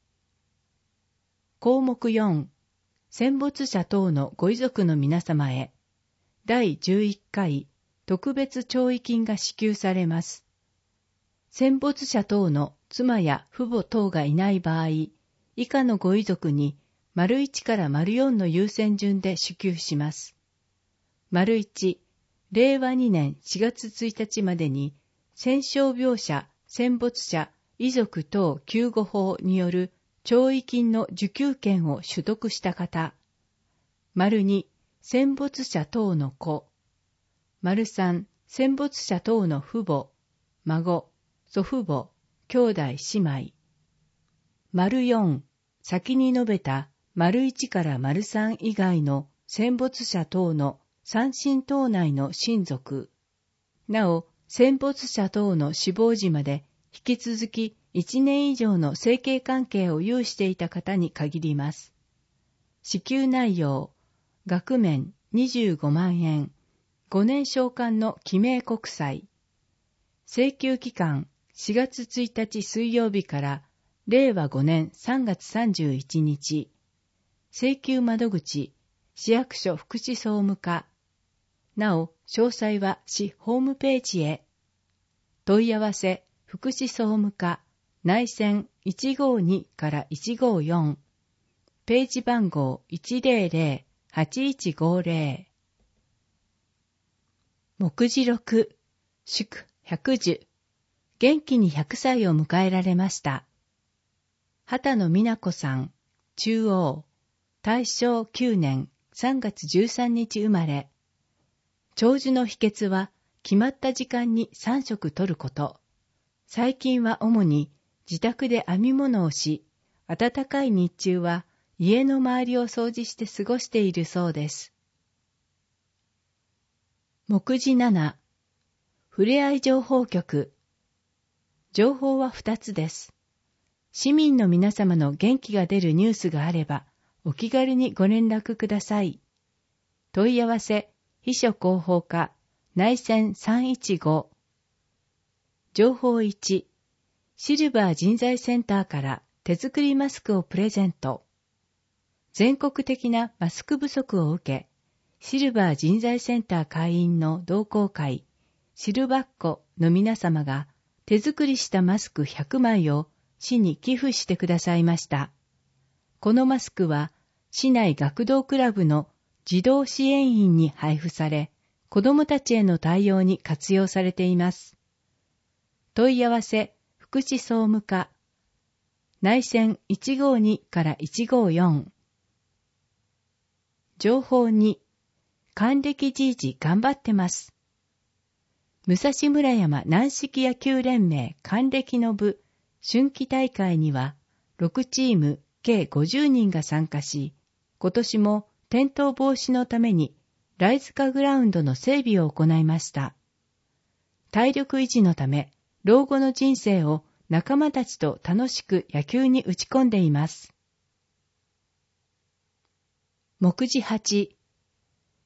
項目4、戦没者等のご遺族の皆様へ、第11回特別弔意金が支給されます。戦没者等の妻や父母等がいない場合、以下のご遺族に、丸1から丸4の優先順で支給します。丸1、令和2年4月1日までに、戦傷病者、戦没者、遺族等救護法による弔意金の受給権を取得した方。丸2、戦没者等の子。丸3、戦没者等の父母、孫、祖父母、兄弟姉妹。丸4、先に述べた丸1から丸3以外の戦没者等の三親等内の親族。なお、戦没者等の死亡時まで引き続き1年以上の生計関係を有していた方に限ります。支給内容、額面25万円、5年償還の記名国債。請求期間4月1日水曜日から令和5年3月31日。請求窓口、市役所福祉総務課。なお、詳細は市ホームページへ。問い合わせ、福祉総務課、内線152から154。ページ番号100-8150。目次録、祝110。元気に100歳を迎えられました。畑野美奈子さん、中央。大正9年3月13日生まれ。長寿の秘訣は、決まった時間に3食とること。最近は主に自宅で編み物をし、暖かい日中は家の周りを掃除して過ごしているそうです。目次7、ふれあい情報局。情報は2つです。市民の皆様の元気が出るニュースがあれば、お気軽にご連絡ください。問い合わせ、秘書広報課、内線315。情報1、シルバー人材センターから手作りマスクをプレゼント。全国的なマスク不足を受け、シルバー人材センター会員の同好会、シルバッコの皆様が手作りしたマスク100枚を市に寄付してくださいました。このマスクは市内学童クラブの児童支援員に配布され、子どもたちへの対応に活用されています。問い合わせ、福祉総務課。内線152から154。情報2、還暦じいじ頑張ってます。武蔵村山軟式野球連盟還暦の部春季大会には6チーム計50人が参加し、今年も転倒防止のためにライズカグラウンドの整備を行いました。体力維持のため、老後の人生を仲間たちと楽しく野球に打ち込んでいます。目次8、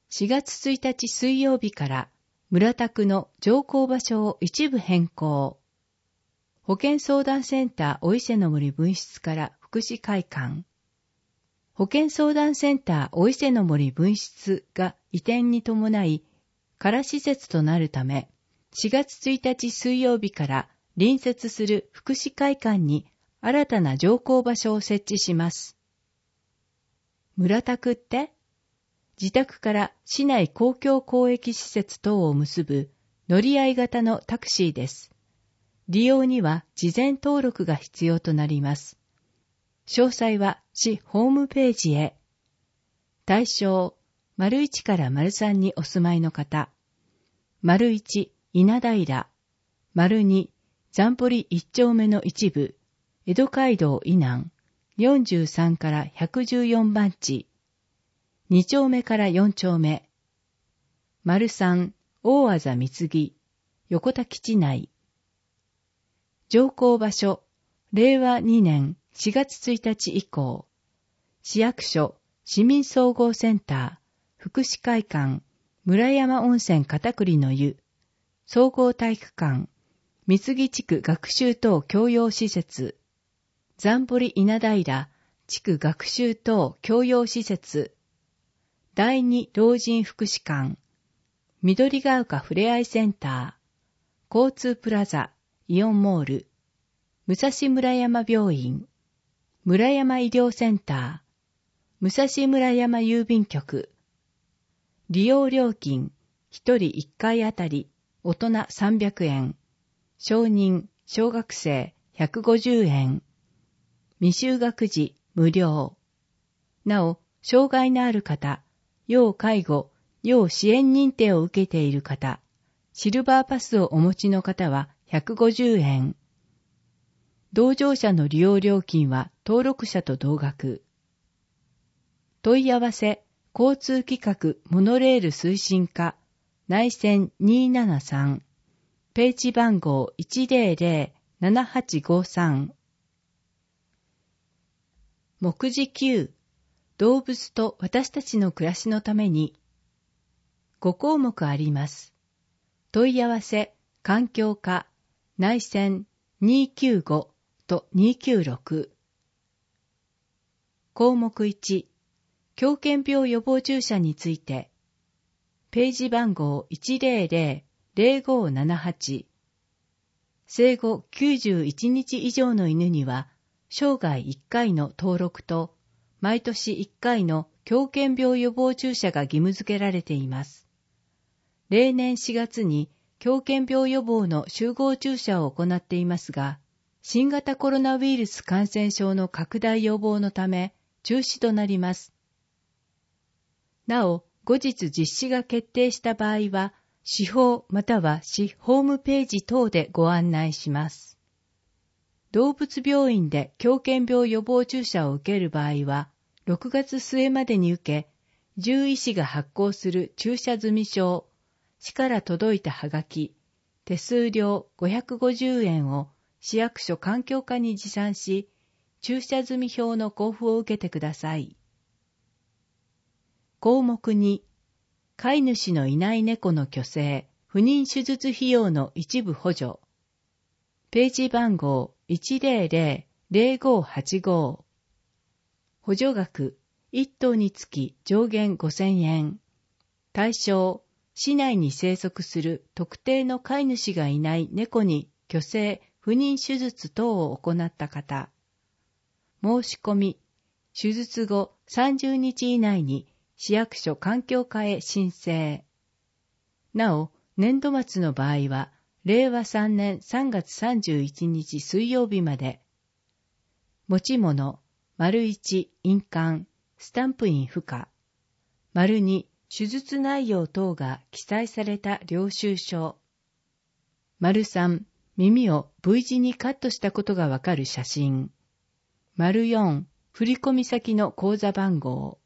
4月1日水曜日から村宅の乗降場所を一部変更。保健相談センターお伊勢の森分室から福祉会館。保健相談センターお伊勢の森分室が移転に伴い、空施設となるため、4月1日水曜日から隣接する福祉会館に新たな乗降場所を設置します。村宅って自宅から市内公共交易施設等を結ぶ乗り合い型のタクシーです。利用には事前登録が必要となります。詳細は市ホームページへ。対象、1から3にお住まいの方。1、稲平。2、残堀1丁目の一部、江戸街道以南、43から114番地。2丁目から4丁目。3、大字三木、横田基地内。乗降場所、令和2年4月1日以降。市役所、市民総合センター、福祉会館、村山温泉片栗の湯、総合体育館、三木地区学習等教養施設、残堀稲平地区学習等教養施設、第二老人福祉館、緑が丘ふれあいセンター、交通プラザ、イオンモール、武蔵村山病院、村山医療センター、武蔵村山郵便局。利用料金、1人1回あたり、大人300円、少人、小学生150円、未就学児無料。なお、障害のある方、要介護、要支援認定を受けている方、シルバーパスをお持ちの方は150円。同乗者の利用料金は登録者と同額。問い合わせ、交通規格モノレール推進課、内線273、ページ番号 100-7853。目次9、動物と私たちの暮らしのために5項目あります。問い合わせ、環境課、内線295と296。項目1、狂犬病予防注射について、ページ番号 100-0578。生後91日以上の犬には、生涯1回の登録と、毎年1回の狂犬病予防注射が義務付けられています。例年4月に狂犬病予防の集合注射を行っていますが、新型コロナウイルス感染症の拡大予防のため中止となります。なお、後日実施が決定した場合は、市法または市ホームページ等でご案内します。動物病院で狂犬病予防注射を受ける場合は、6月末までに受け、獣医師が発行する注射済証、市から届いたはがき、手数料550円を市役所環境課に持参し、注射済表の交付を受けてください。項目2、飼い主のいない猫の去勢、不妊手術費用の一部補助。ページ番号 100-0585。補助額、1頭につき上限5000円。対象、市内に生息する特定の飼い主がいない猫に去勢、不妊手術等を行った方。申し込み、手術後30日以内に市役所環境課へ申請。なお、年度末の場合は、令和3年3月31日水曜日まで。持ち物、1、印鑑、スタンプ印不可。2、手術内容等が記載された領収書。3、耳を V 字にカットしたことがわかる写真。4、振込先の口座番号。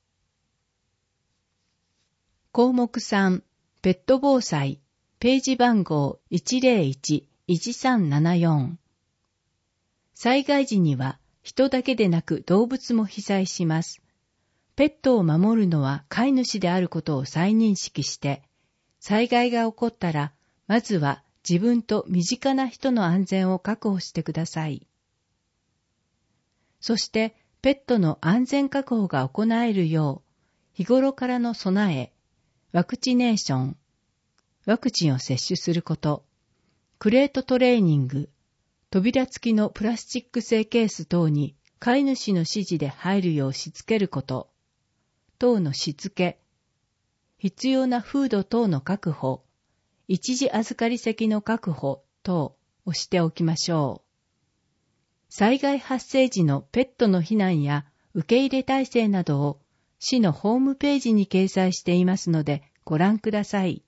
項目3、ペット防災、ページ番号 101-1374。災害時には人だけでなく動物も被災します。 ペットを守るのは飼い主であることを再認識して、災害が起こったら、まずは自分と身近な人の安全を確保してください。そして、ペットの安全確保が行えるよう、日頃からの備え、ワクチネーション、ワクチンを接種すること、クレートトレーニング、扉付きのプラスチック製ケース等に飼い主の指示で入るようしつけること、等のしつけ、必要なフード等の確保、一時預かり席の確保等をしておきましょう。災害発生時のペットの避難や受け入れ体制などを市のホームページに掲載していますのでご覧ください。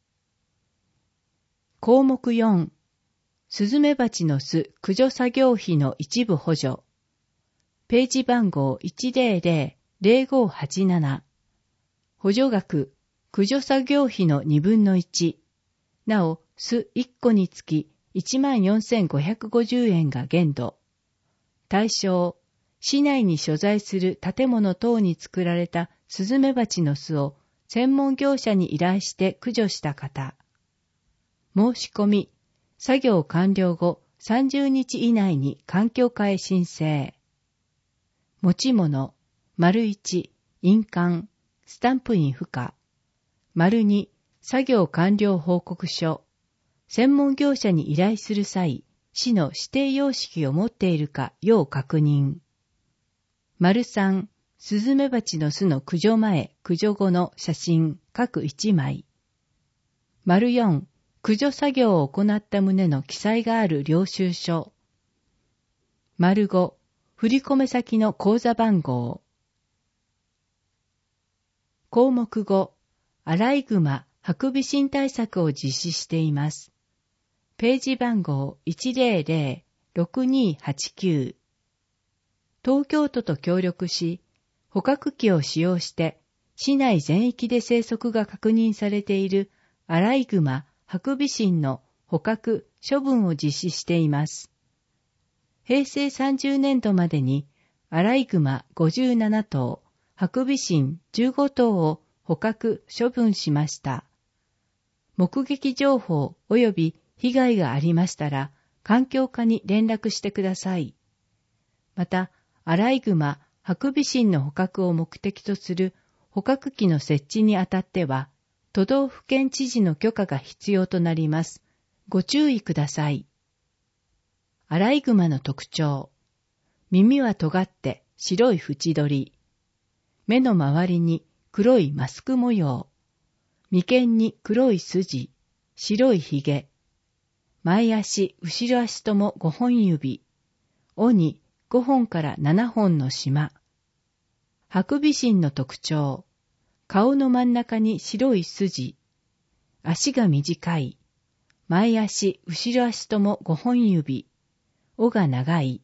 項目4、スズメバチの巣駆除作業費の一部補助。ページ番号 100-0587。補助額、駆除作業費の2分の1。なお、巣1個につき 14,550 円が限度。対象、市内に所在する建物等に作られたスズメバチの巣を専門業者に依頼して駆除した方。申し込み、作業完了後30日以内に環境課へ申請。持ち物、1、印鑑、スタンプ印不可。2、作業完了報告書。専門業者に依頼する際、市の指定様式を持っているか要確認。3、スズメバチの巣の駆除前、駆除後の写真各1枚。4、駆除作業を行った旨の記載がある領収書。5、振込先の口座番号。項目5、アライグマ、ハクビシン対策を実施しています。ページ番号 100-6289。東京都と協力し、捕獲器を使用して、市内全域で生息が確認されているアライグマ、ハクビシンの捕獲、処分を実施しています。平成30年度までに、アライグマ57頭、ハクビシン15頭を捕獲、処分しました。目撃情報及び被害がありましたら、環境課に連絡してください。また、アライグマ、ハクビシンの捕獲を目的とする捕獲器の設置にあたっては、都道府県知事の許可が必要となります。ご注意ください。アライグマの特徴。耳は尖って白い縁取り。目の周りに黒いマスク模様。眉間に黒い筋、白いひげ。前足、後ろ足とも5本指。尾に5本から7本の縞。ハクビシンの特徴。顔の真ん中に白い筋。足が短い。前足、後ろ足とも5本指。尾が長い。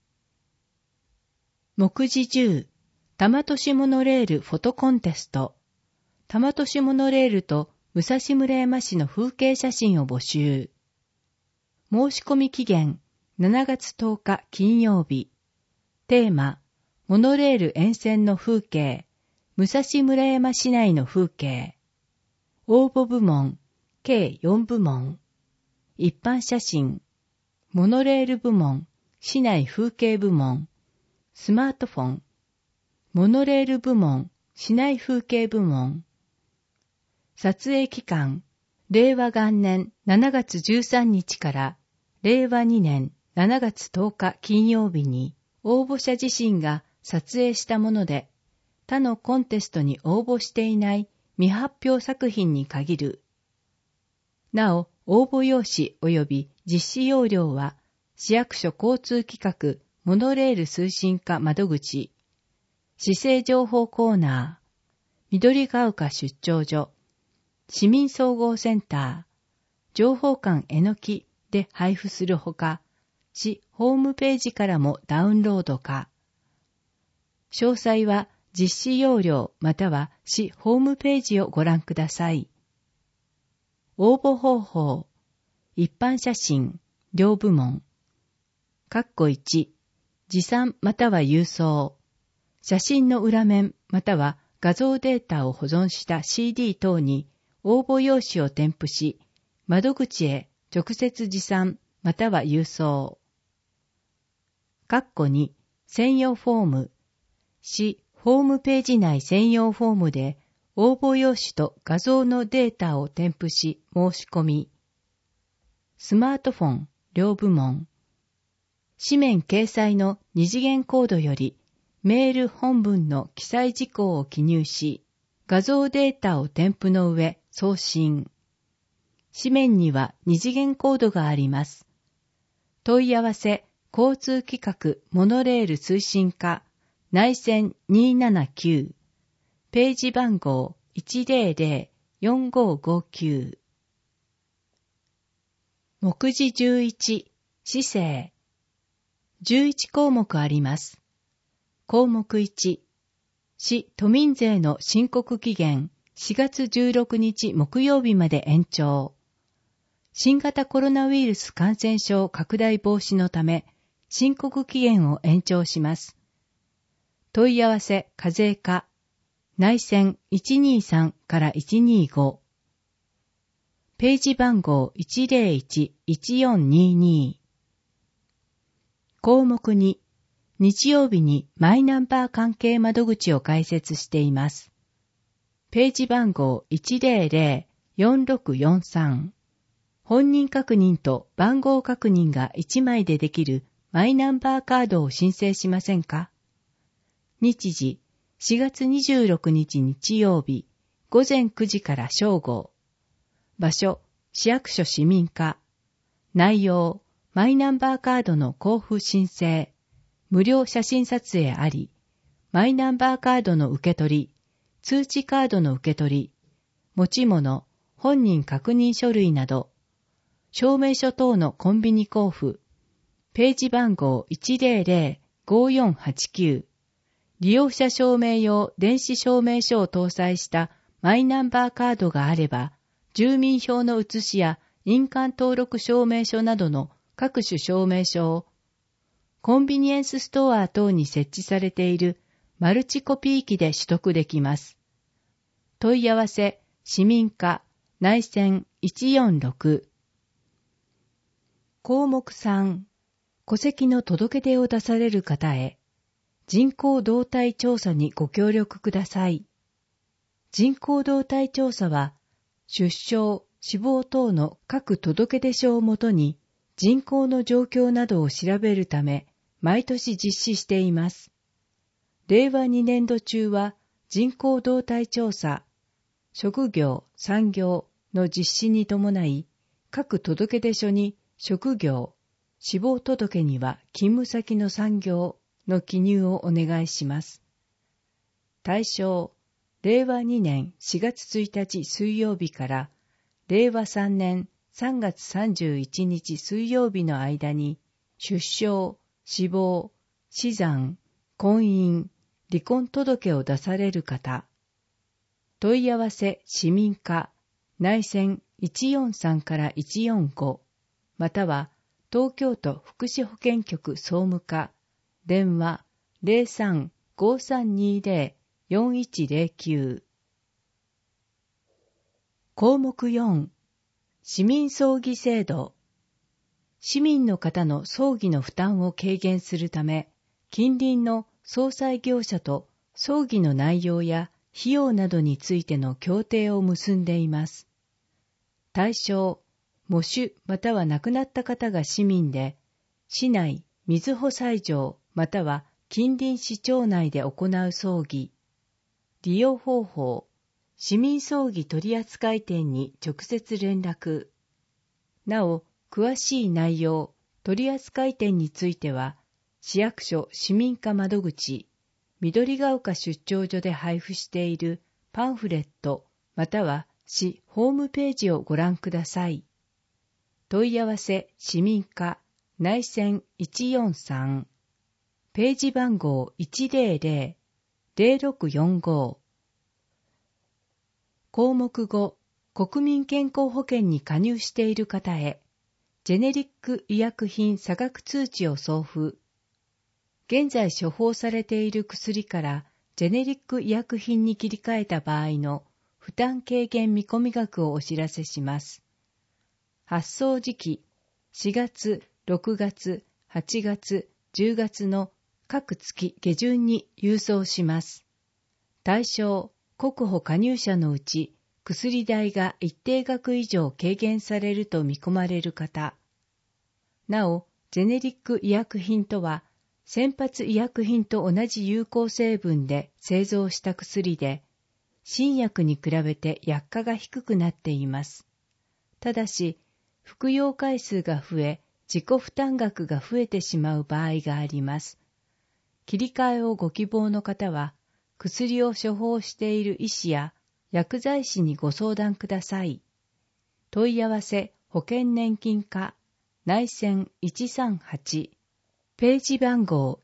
目次10、多摩都市モノレールフォトコンテスト。多摩都市モノレールと武蔵村山市の風景写真を募集。申し込み期限7月10日金曜日。テーマ、モノレール沿線の風景、武蔵村山市内の風景。応募部門、計4部門。一般写真、モノレール部門、市内風景部門、スマートフォン、モノレール部門、市内風景部門。撮影期間、令和元年7月13日から令和2年7月10日金曜日に応募者自身が撮影したもので、他のコンテストに応募していない未発表作品に限る。なお、応募用紙及び実施要領は、市役所交通企画モノレール推進課窓口、市政情報コーナー、緑ヶ丘出張所、市民総合センター、情報館えのきで配布するほか、市ホームページからもダウンロードか。詳細は実施要領または市ホームページをご覧ください。応募方法、一般写真、両部門。1、持参または郵送。 写真の裏面または画像データを保存した CD 等に応募用紙を添付し、窓口へ直接持参または郵送。2専用フォーム。市ホームページ内専用フォームで応募用紙と画像のデータを添付し申し込み。スマートフォン両部門。紙面掲載の二次元コードよりメール本文の記載事項を記入し、画像データを添付の上送信。紙面には二次元コードがあります。問い合わせ交通規格モノレール推進課内線279ページ番号 100-4559 目次11市政11項目あります。項目1市都民税の申告期限4月16日木曜日まで延長。新型コロナウイルス感染症拡大防止のため申告期限を延長します。問い合わせ課税課内線123から125ページ番号 101-1422 項目2日曜日にマイナンバー関係窓口を開設しています。ページ番号 100-4643本人確認と番号確認が1枚でできるマイナンバーカードを申請しませんか？日時4月26日日曜日午前9時から正午。場所市役所市民課。内容マイナンバーカードの交付申請。無料写真撮影あり。マイナンバーカードの受け取り。通知カードの受け取り。持ち物、本人確認書類など。証明書等のコンビニ交付。ページ番号 100-5489 利用者証明用電子証明書を搭載したマイナンバーカードがあれば、住民票の写しや印鑑登録証明書などの各種証明書を、コンビニエンスストア等に設置されているマルチコピー機で取得できます。問い合わせ、市民課、内線146項目3戸籍の届け出を出される方へ、人口動態調査にご協力ください。人口動態調査は、出生、死亡等の各届出書をもとに、人口の状況などを調べるため、毎年実施しています。令和2年度中は、人口動態調査、職業、産業の実施に伴い、各届出書に職業、死亡届には勤務先の産業の記入をお願いします。対象、令和2年4月1日水曜日から令和3年3月31日水曜日の間に出生、死亡、死産、婚姻、離婚届を出される方。問い合わせ市民課内線143から145または東京都福祉保健局総務課電話 03-5320-4109 項目4市民葬儀制度市民の方の葬儀の負担を軽減するため近隣の葬祭業者と葬儀の内容や費用などについての協定を結んでいます。対象、喪主または亡くなった方が市民で、市内、瑞穂斎場または近隣市町内で行う葬儀。利用方法、市民葬儀取扱店に直接連絡。なお、詳しい内容、取扱店については、市役所市民課窓口、緑ヶ丘出張所で配布しているパンフレットまたは市ホームページをご覧ください。問い合わせ市民課内線143ページ番号 100-0645 項目5国民健康保険に加入している方へジェネリック医薬品差額通知を送付現在処方されている薬からジェネリック医薬品に切り替えた場合の負担軽減見込み額をお知らせします。発送時期、4月、6月、8月、10月の各月下旬に郵送します。対象、国保加入者のうち、薬代が一定額以上軽減されると見込まれる方。なお、ジェネリック医薬品とは、先発医薬品と同じ有効成分で製造した薬で、新薬に比べて薬価が低くなっています。ただし、服用回数が増え、自己負担額が増えてしまう場合があります。切り替えをご希望の方は、薬を処方している医師や薬剤師にご相談ください。問い合わせ保険年金課内線138ページ番号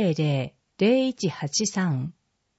100-0183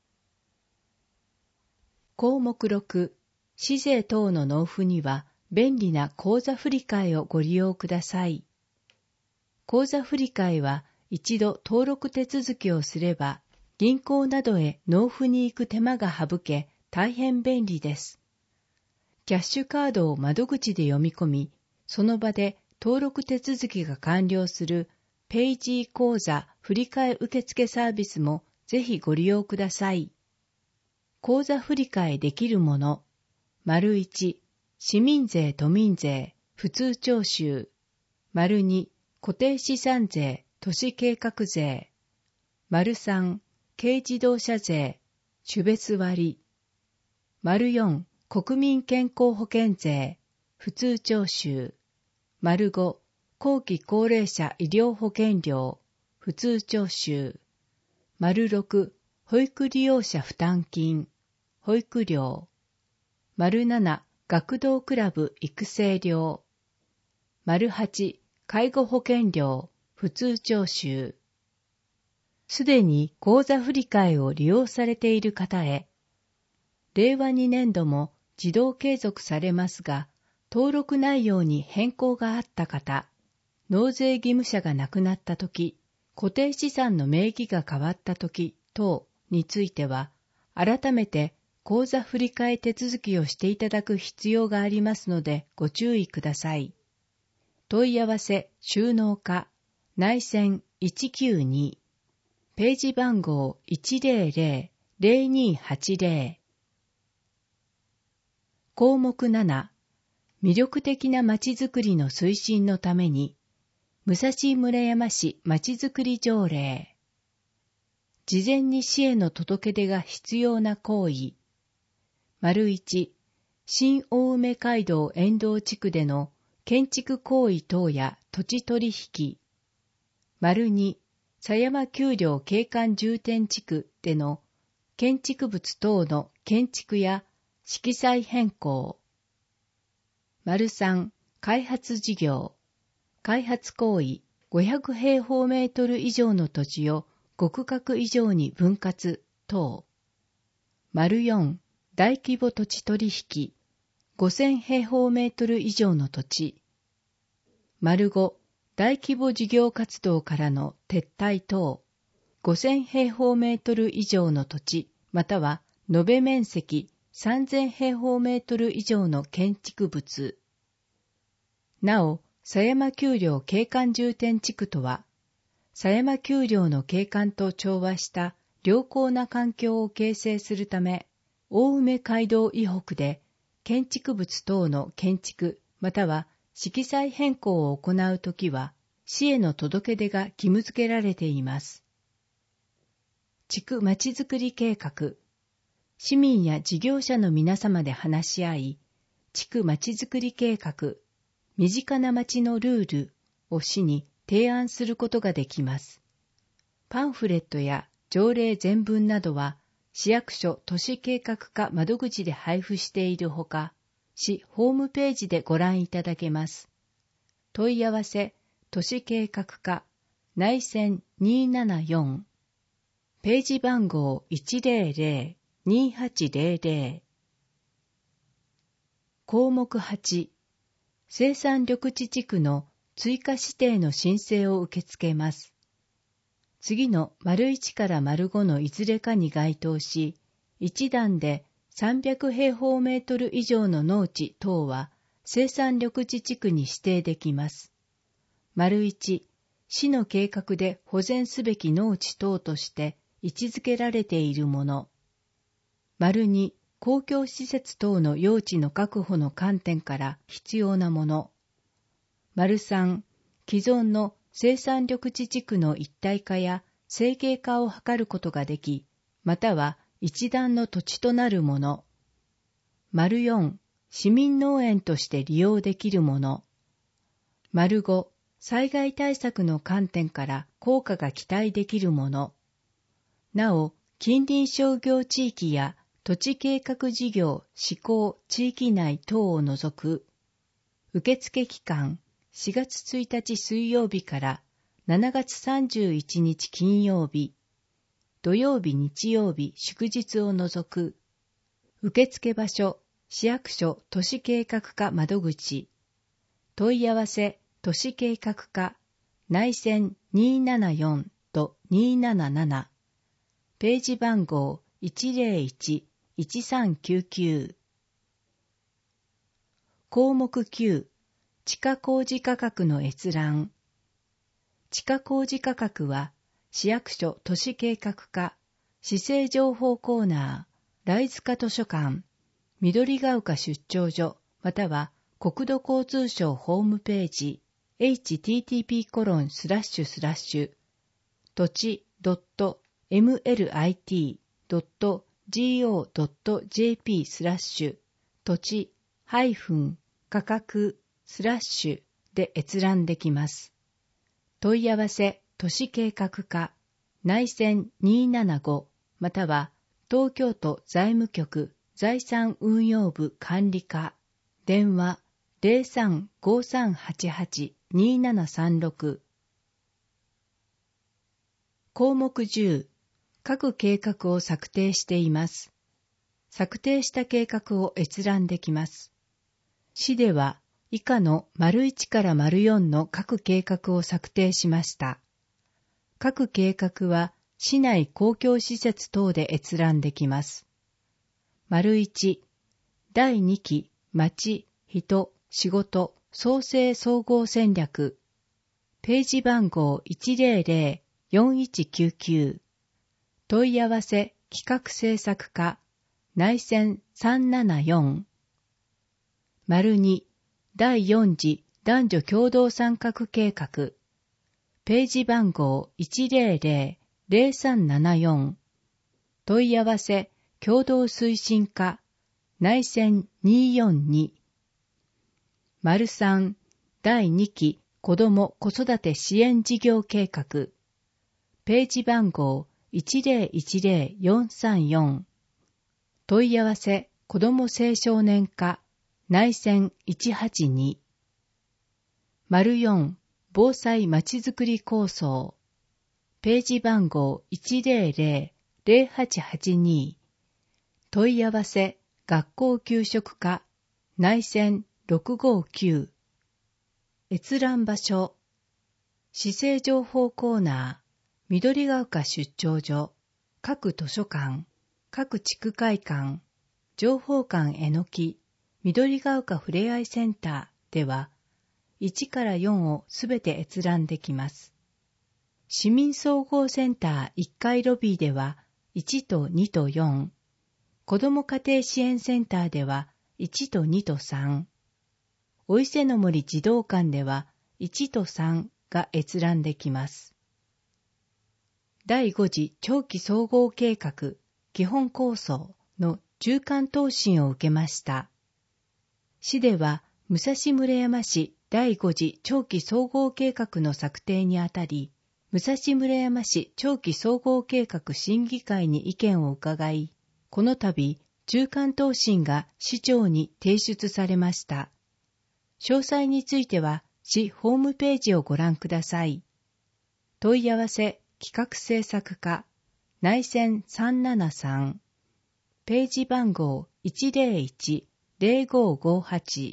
項目6市税等の納付には便利な口座振替をご利用ください。口座振替は一度登録手続きをすれば銀行などへ納付に行く手間が省け大変便利です。キャッシュカードを窓口で読み込み、その場で登録手続きが完了するペイジー口座振替受付サービスもぜひご利用ください。口座振替できるもの、1、市民税都民税普通徴収、2、固定資産税都市計画税、3、軽自動車税種別割、4、国民健康保険税普通徴収、5、後期高齢者医療保険料普通徴収、6、保育利用者負担金保育料、7、学童クラブ育成料、8、介護保険料普通徴収。すでに口座振替を利用されている方へ、令和2年度も自動継続されますが、登録内容に変更があった方、納税義務者が亡くなったとき、固定資産の名義が変わったとき等については、改めて口座振替手続きをしていただく必要がありますのでご注意ください。問い合わせ収納課内線192ページ番号 100-0280 項目7魅力的なまちづくりの推進のために武蔵村山市まちづくり条例事前に市への届け出が必要な行為1新青梅街道沿道地区での建築行為等や土地取引2狭山丘陵景観重点地区での建築物等の建築や色彩変更3開発事業開発行為500平方メートル以上の土地を5区画以上に分割等4大規模土地取引5000平方メートル以上の土地5大規模事業活動からの撤退等5000平方メートル以上の土地または延べ面積3000平方メートル以上の建築物なお狭山丘陵景観重点地区とは狭山丘陵の景観と調和した良好な環境を形成するため青梅街道以北で建築物等の建築または色彩変更を行うときは市への届け出が義務付けられています。地区まちづくり計画市民や事業者の皆様で話し合い地区まちづくり計画身近な町のルールを市に提案することができます。パンフレットや条例全文などは市役所都市計画課窓口で配布しているほか、市ホームページでご覧いただけます。問い合わせ都市計画課内線274ページ番号 100-2800 項目8生産緑地地区の追加指定の申請を受け付けます。 次の丸1から丸5のいずれかに該当し、一段で300平方メートル以上の農地等は生産緑地地区に指定できます。丸1、市の計画で保全すべき農地等として位置づけられているもの。丸2、公共施設等の用地の確保の観点から必要なもの。丸3、既存の生産緑地地区の一体化や整形化を図ることができ、または一段の土地となるもの。丸4、市民農園として利用できるもの。丸5、災害対策の観点から効果が期待できるもの。なお、近隣商業地域や土地計画事業施行地域内等を除く。受付期間、4月1日水曜日から7月31日金曜日、土曜日日曜日祝日を除く。受付場所、市役所都市計画課窓口。問い合わせ、都市計画課、内線274と277。ページ番号101-1399。項目9、地下工事価格の閲覧。地下工事価格は、市役所都市計画課、市政情報コーナー、ライ塚図書館、緑ヶ丘出張所、または国土交通省ホームページ、http:// 土地 .mlit.go.jp/ 土地価格/で閲覧できます。問い合わせ都市計画課内線275または東京都財務局財産運用部管理課電話 03-5388-2736 項目10各計画を策定しています。策定した計画を閲覧できます。市では以下の丸1から丸4の各計画を策定しました。各計画は市内公共施設等で閲覧できます。丸1、第2期町、人、仕事、創生総合戦略。ページ番号100-4199。問い合わせ企画制作課、内線374。丸2、第4次男女共同参画計画。ページ番号100-0374。問い合わせ共同推進課、内線242。丸3、第2期子ども子育て支援事業計画。ページ番号1010434。問い合わせ子ども青少年課、内線182。丸4、防災まちづくり構想。ページ番号100-0882。問い合わせ学校給食課、内線659。閲覧場所。市政情報コーナー、緑ヶ丘出張所、各図書館、各地区会館、情報館えのき、緑ヶ丘ふれあいセンターでは、1から4をすべて閲覧できます。市民総合センター1階ロビーでは1と2と4、子ども家庭支援センターでは1と2と3、お伊勢の森児童館では1と3が閲覧できます。第5次長期総合計画基本構想の中間答申を受けました。市では武蔵村山市第5次長期総合計画の策定にあたり、武蔵村山市長期総合計画審議会に意見を伺い、この度中間答申が市長に提出されました。詳細については市ホームページをご覧ください。問い合わせ企画制作課、内線373。ページ番号101-0558。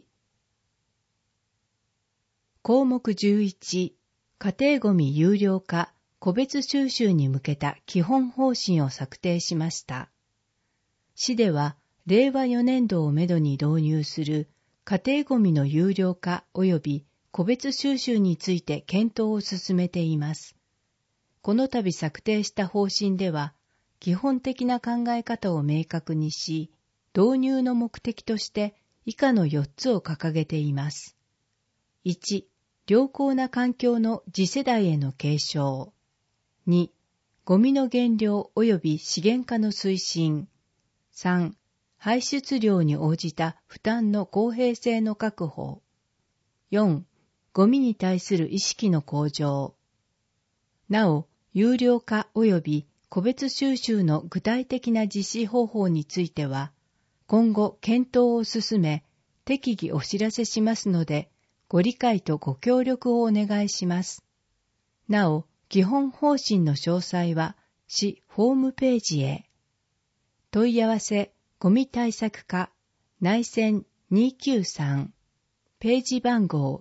項目11、家庭ごみ有料化、 個別収集に向けた基本方針を策定しました。市では、令和4年度をめどに導入する家庭ごみの有料化及び個別収集について検討を進めています。この度策定した方針では、基本的な考え方を明確にし、導入の目的として以下の4つを掲げています。1、良好な環境の次世代への継承。2、ゴミの減量及び資源化の推進。3、排出量に応じた負担の公平性の確保。4、ゴミに対する意識の向上。なお、有料化及び個別収集の具体的な実施方法については、今後検討を進め、適宜お知らせしますので、ご理解とご協力をお願いします。なお、基本方針の詳細は、市ホームページへ。問い合わせ、ゴミ対策課、内線293、ページ番号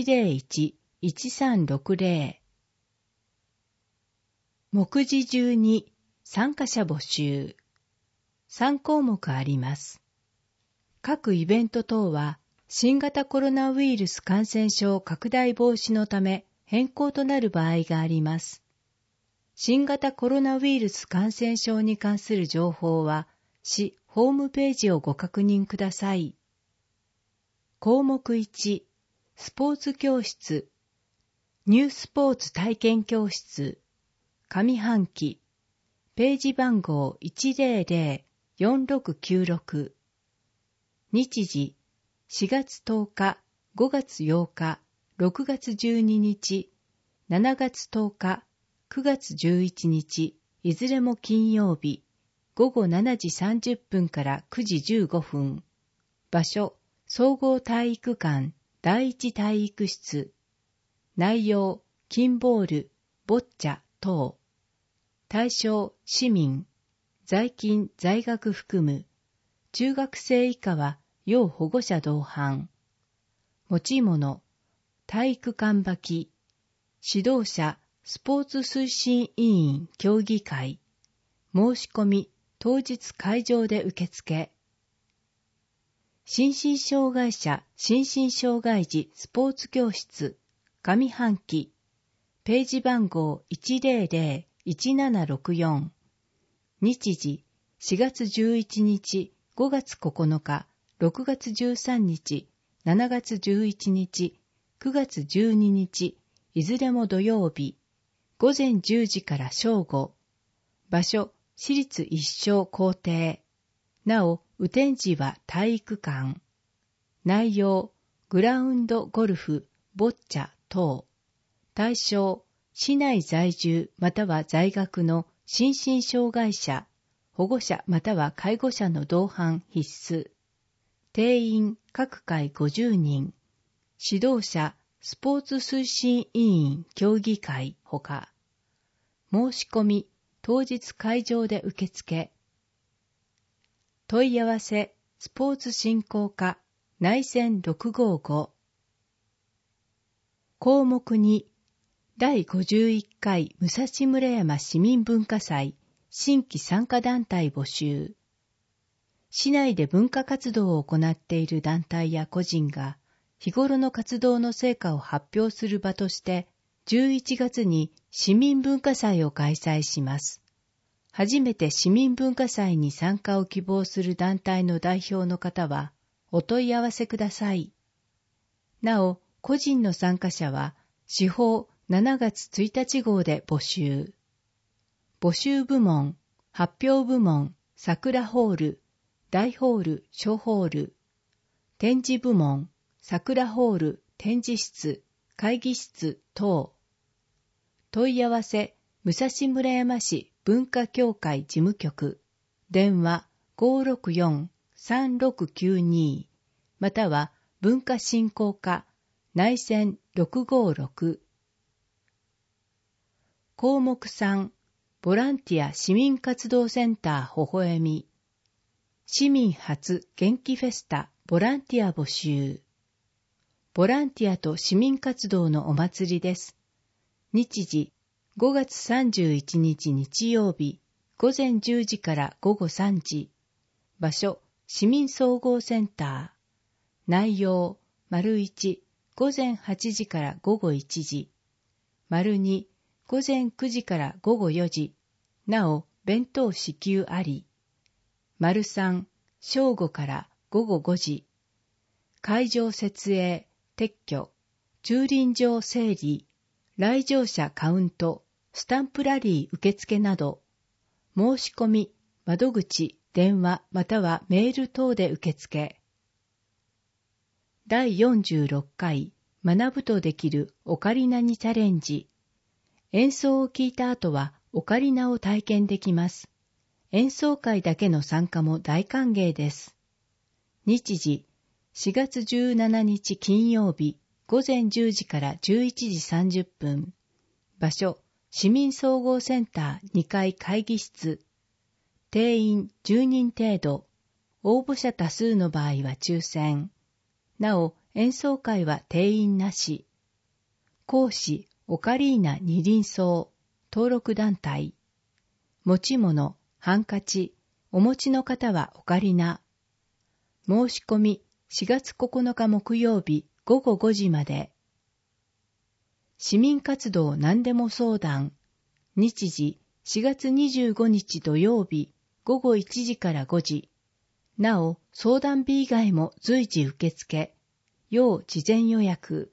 101-1360。目次12、参加者募集。3項目あります。各イベント等は、新型コロナウイルス感染症拡大防止のため変更となる場合があります。新型コロナウイルス感染症に関する情報は、市ホームページをご確認ください。項目1、スポーツ教室、ニュースポーツ体験教室、上半期、ページ番号 100-4696。日時、4月10日、5月8日、6月12日、7月10日、9月11日、いずれも金曜日、午後7時30分から9時15分。場所、総合体育館、第一体育室。内容、金ボール、ボッチャ等。対象、市民。在勤、在学含む。中学生以下は、要保護者同伴。持ち物、体育館履き。指導者、スポーツ推進委員協議会。申し込み、当日会場で受付。心身障害者、心身障害児スポーツ教室、上半期。ページ番号 100-1764。日時、4月11日、5月9日、6月13日、7月11日、9月12日、いずれも土曜日、午前10時から正午。場所、市立一生校庭。なお、雨天時は体育館。内容、グラウンドゴルフ、ボッチャ等。対象、市内在住または在学の心身障害者、保護者または介護者の同伴必須。定員各回50人。指導者、スポーツ推進委員協議会ほか。申し込み、当日会場で受付。問い合わせ、スポーツ振興課、内線655。項目2、第51回武蔵村山市民文化祭新規参加団体募集。市内で文化活動を行っている団体や個人が日頃の活動の成果を発表する場として11月に市民文化祭を開催します。初めて市民文化祭に参加を希望する団体の代表の方はお問い合わせください。なお、個人の参加者は市法7月1日号で募集。募集部門、発表部門、桜ホール、大ホール、小ホール。展示部門、桜ホール、展示室、会議室等。問い合わせ、武蔵村山市文化協会事務局。電話 564-3692 または文化振興課内線656。項目3、ボランティア市民活動センター微笑み。市民初元気フェスタボランティア募集。ボランティアと市民活動のお祭りです。日時、 5月31日日曜日、午前10時から午後3時。場所、市民総合センター。内容、1、午前8時から午後1時。2、午前9時から午後4時。なお、弁当支給あり。3、正午から午後5時。会場設営、撤去、駐輪場整理、来場者カウント、スタンプラリー受付など、申し込み、窓口、電話またはメール等で受付。第46回学ぶとできるオカリナにチャレンジ。演奏を聞いた後はオカリナを体験できます。演奏会だけの参加も大歓迎です。日時、4月17日金曜日、午前10時から11時30分。場所、市民総合センター2階会議室。定員10人程度。応募者多数の場合は抽選。なお、演奏会は定員なし。講師、オカリーナ二輪奏。登録団体。持ち物、ハンカチ。お持ちの方はオカリナ。申し込み、4月9日木曜日午後5時まで。市民活動何でも相談。日時、4月25日土曜日午後1時から5時。なお、相談日以外も随時受付。要事前予約。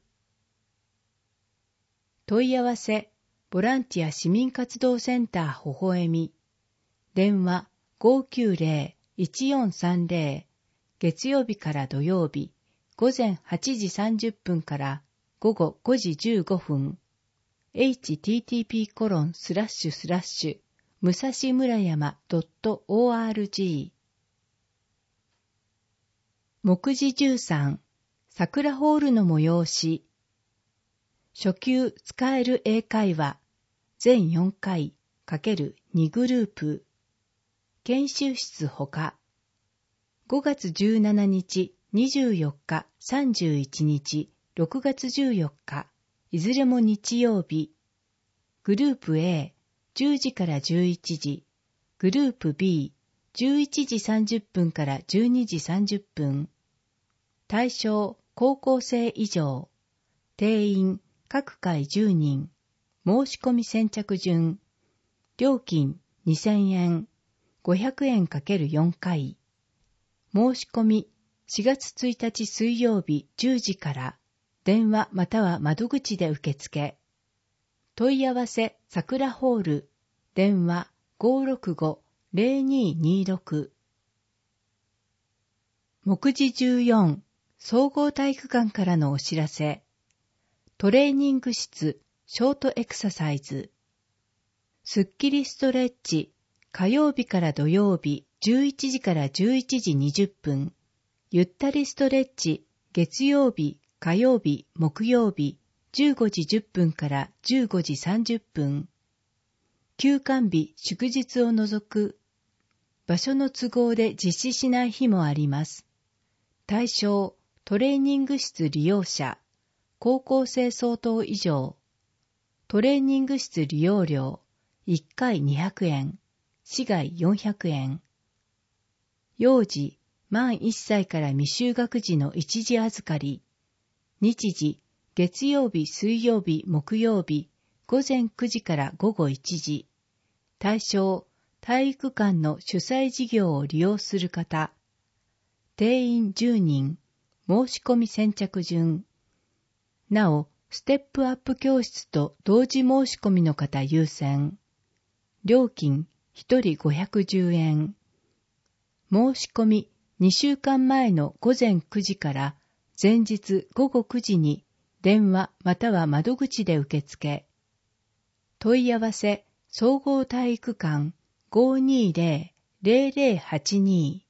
問い合わせ、ボランティア市民活動センターほほえみ。電話 590-1430。月曜日から土曜日、午前8時30分から午後5時15分。http:// 武蔵村山 .org。目次13、桜ホールの催し。初級使える英会話、全4回×2グループ。研修室ほか。5月17日、24日、31日、6月14日、いずれも日曜日。グループ A、10時から11時。グループ B、11時30分から12時30分。対象、高校生以上。定員、各回10人。申し込み先着順。料金、2000円。500円×4回。申し込み、4月1日水曜日10時から、電話または窓口で受付。問い合わせ、桜ホール、電話 565-0226。目次14、総合体育館からのお知らせ。トレーニング室、ショートエクササイズ。スッキリストレッチ、火曜日から土曜日、11時から11時20分。ゆったりストレッチ、月曜日、火曜日、木曜日、15時10分から15時30分。休館日、祝日を除く。場所の都合で実施しない日もあります。対象、トレーニング室利用者、高校生相当以上。トレーニング室利用料、1回200円、市外400円。幼児、満1歳から未就学児の一時預かり。日時、月曜日、水曜日、木曜日、午前9時から午後1時。対象、体育館の主催事業を利用する方。定員10人、申し込み先着順。なお、ステップアップ教室と同時申し込みの方優先。料金、1人510円。申し込み、2週間前の午前9時から前日午後9時に電話または窓口で受付。問い合わせ、総合体育館 520-0082。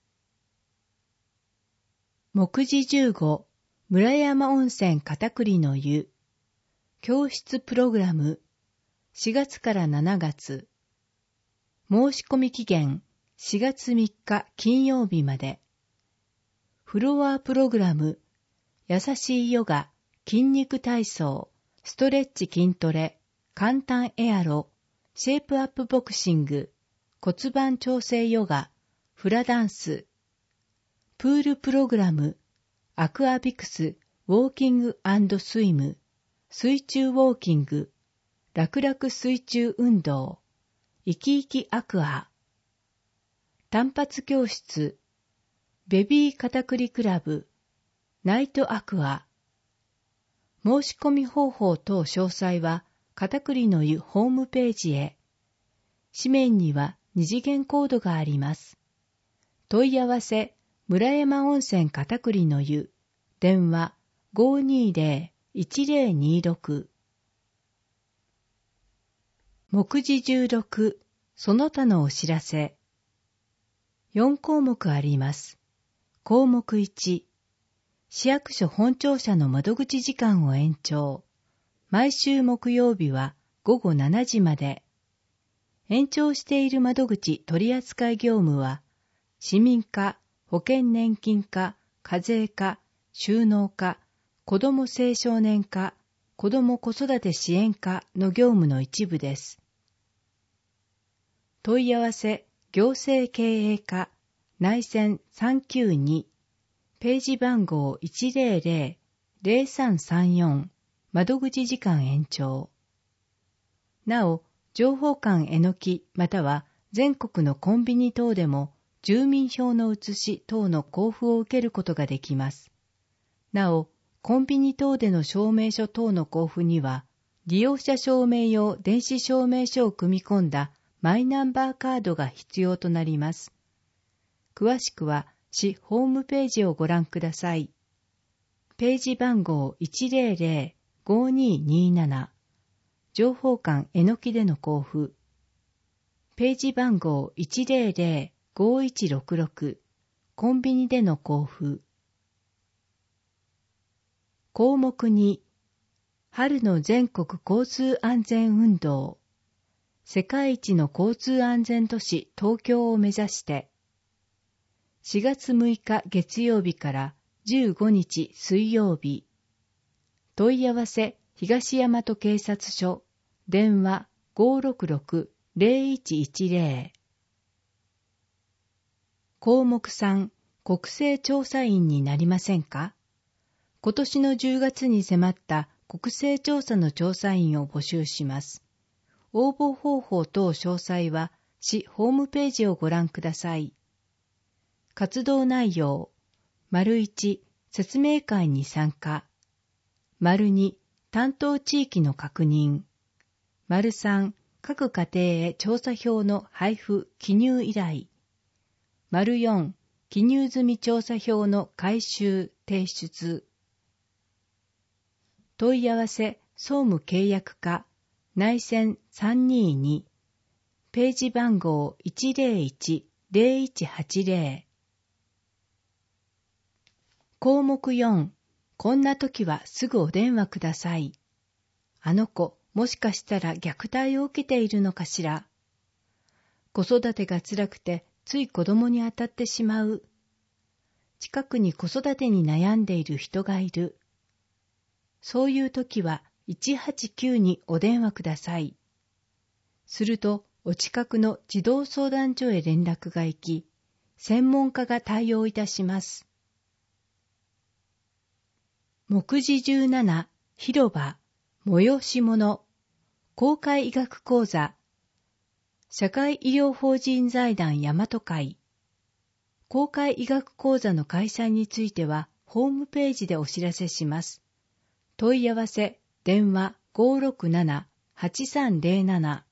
目次15、村山温泉片栗の湯。教室プログラム。4月から7月。申し込み期限、4月3日金曜日まで。フロアプログラム、優しいヨガ、筋肉体操、ストレッチ筋トレ、 簡単エアロ、シェイプアップボクシング、骨盤調整ヨガ、フラダンス、プールプログラム、アクアビクス、ウォーキング&スイム、水中ウォーキング、楽々水中運動、生き生きアクア、単発教室、ベビーカタクリクラブ、ナイトアクア。申し込み方法等詳細は、カタクリの湯ホームページへ。紙面には二次元コードがあります。問い合わせ、村山温泉カタクリの湯、電話 520-1026。目次16、その他のお知らせ。4項目あります。項目1、市役所本庁舎の窓口時間を延長。毎週木曜日は午後7時まで。延長している窓口取扱業務は、市民課、保険年金課、課税課、収納課、子ども青少年課、子ども子育て支援課の業務の一部です。問い合わせ、行政経営課、内線392、ページ番号 100-0334、窓口時間延長。なお、情報館えのきまたは全国のコンビニ等でも住民票の写し等の交付を受けることができます。なお、コンビニ等での証明書等の交付には、利用者証明用電子証明書を組み込んだマイナンバーカードが必要となります。詳しくは、市ホームページをご覧ください。ページ番号 100-5227 情報館えのきでの交付。ページ番号 100-5166 コンビニでの交付。項目2、春の全国交通安全運動。世界一の交通安全都市東京を目指して、4月6日月曜日から15日水曜日。問い合わせ東大和警察署、電話 566-0110。項目3、国勢調査員になりませんか？今年の10月に迫った国勢調査の調査員を募集します。応募方法等詳細は市ホームページをご覧ください。活動内容、1、説明会に参加。2、担当地域の確認。3、各家庭へ調査票の配布・記入依頼。4、記入済み調査票の回収・提出。問い合わせ、総務契約課、内線322、ページ番号 101-0180。項目4、こんな時はすぐお電話ください。あの子、もしかしたら虐待を受けているのかしら。子育てが辛くてつい子供に当たってしまう。近くに子育てに悩んでいる人がいる。そういう時は189にお電話ください。するとお近くの児童相談所へ連絡が行き、専門家が対応いたします。目次17、広場、催し物、公開医学講座、社会医療法人財団大和会。公開医学講座の開催については、ホームページでお知らせします。問い合わせ、電話 567-8307。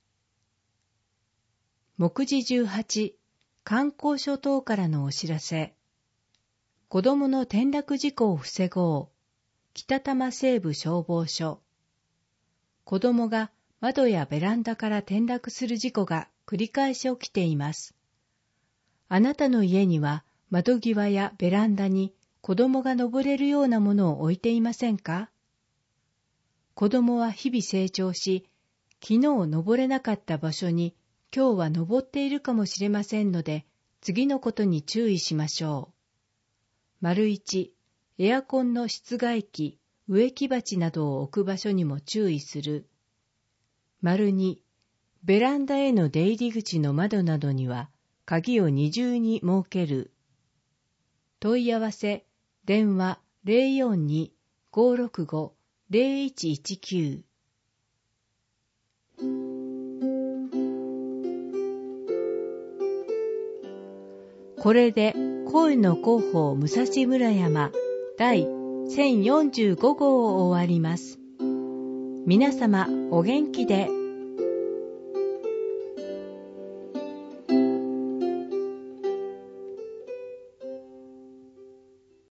目次18、観光所等からのお知らせ。子どもの転落事故を防ごう。北多摩西部消防署。子どもが窓やベランダから転落する事故が繰り返し起きています。あなたの家には窓際やベランダに子どもが登れるようなものを置いていませんか？子どもは日々成長し、昨日登れなかった場所に今日は登っているかもしれませんので、次のことに注意しましょう。1、エアコンの室外機、植木鉢などを置く場所にも注意する。 2、ベランダへの出入り口の窓などには鍵を二重に設ける。問い合わせ、電話 042-565-0119。これで声の広報武蔵村山第1045号を終わります。皆様お元気で。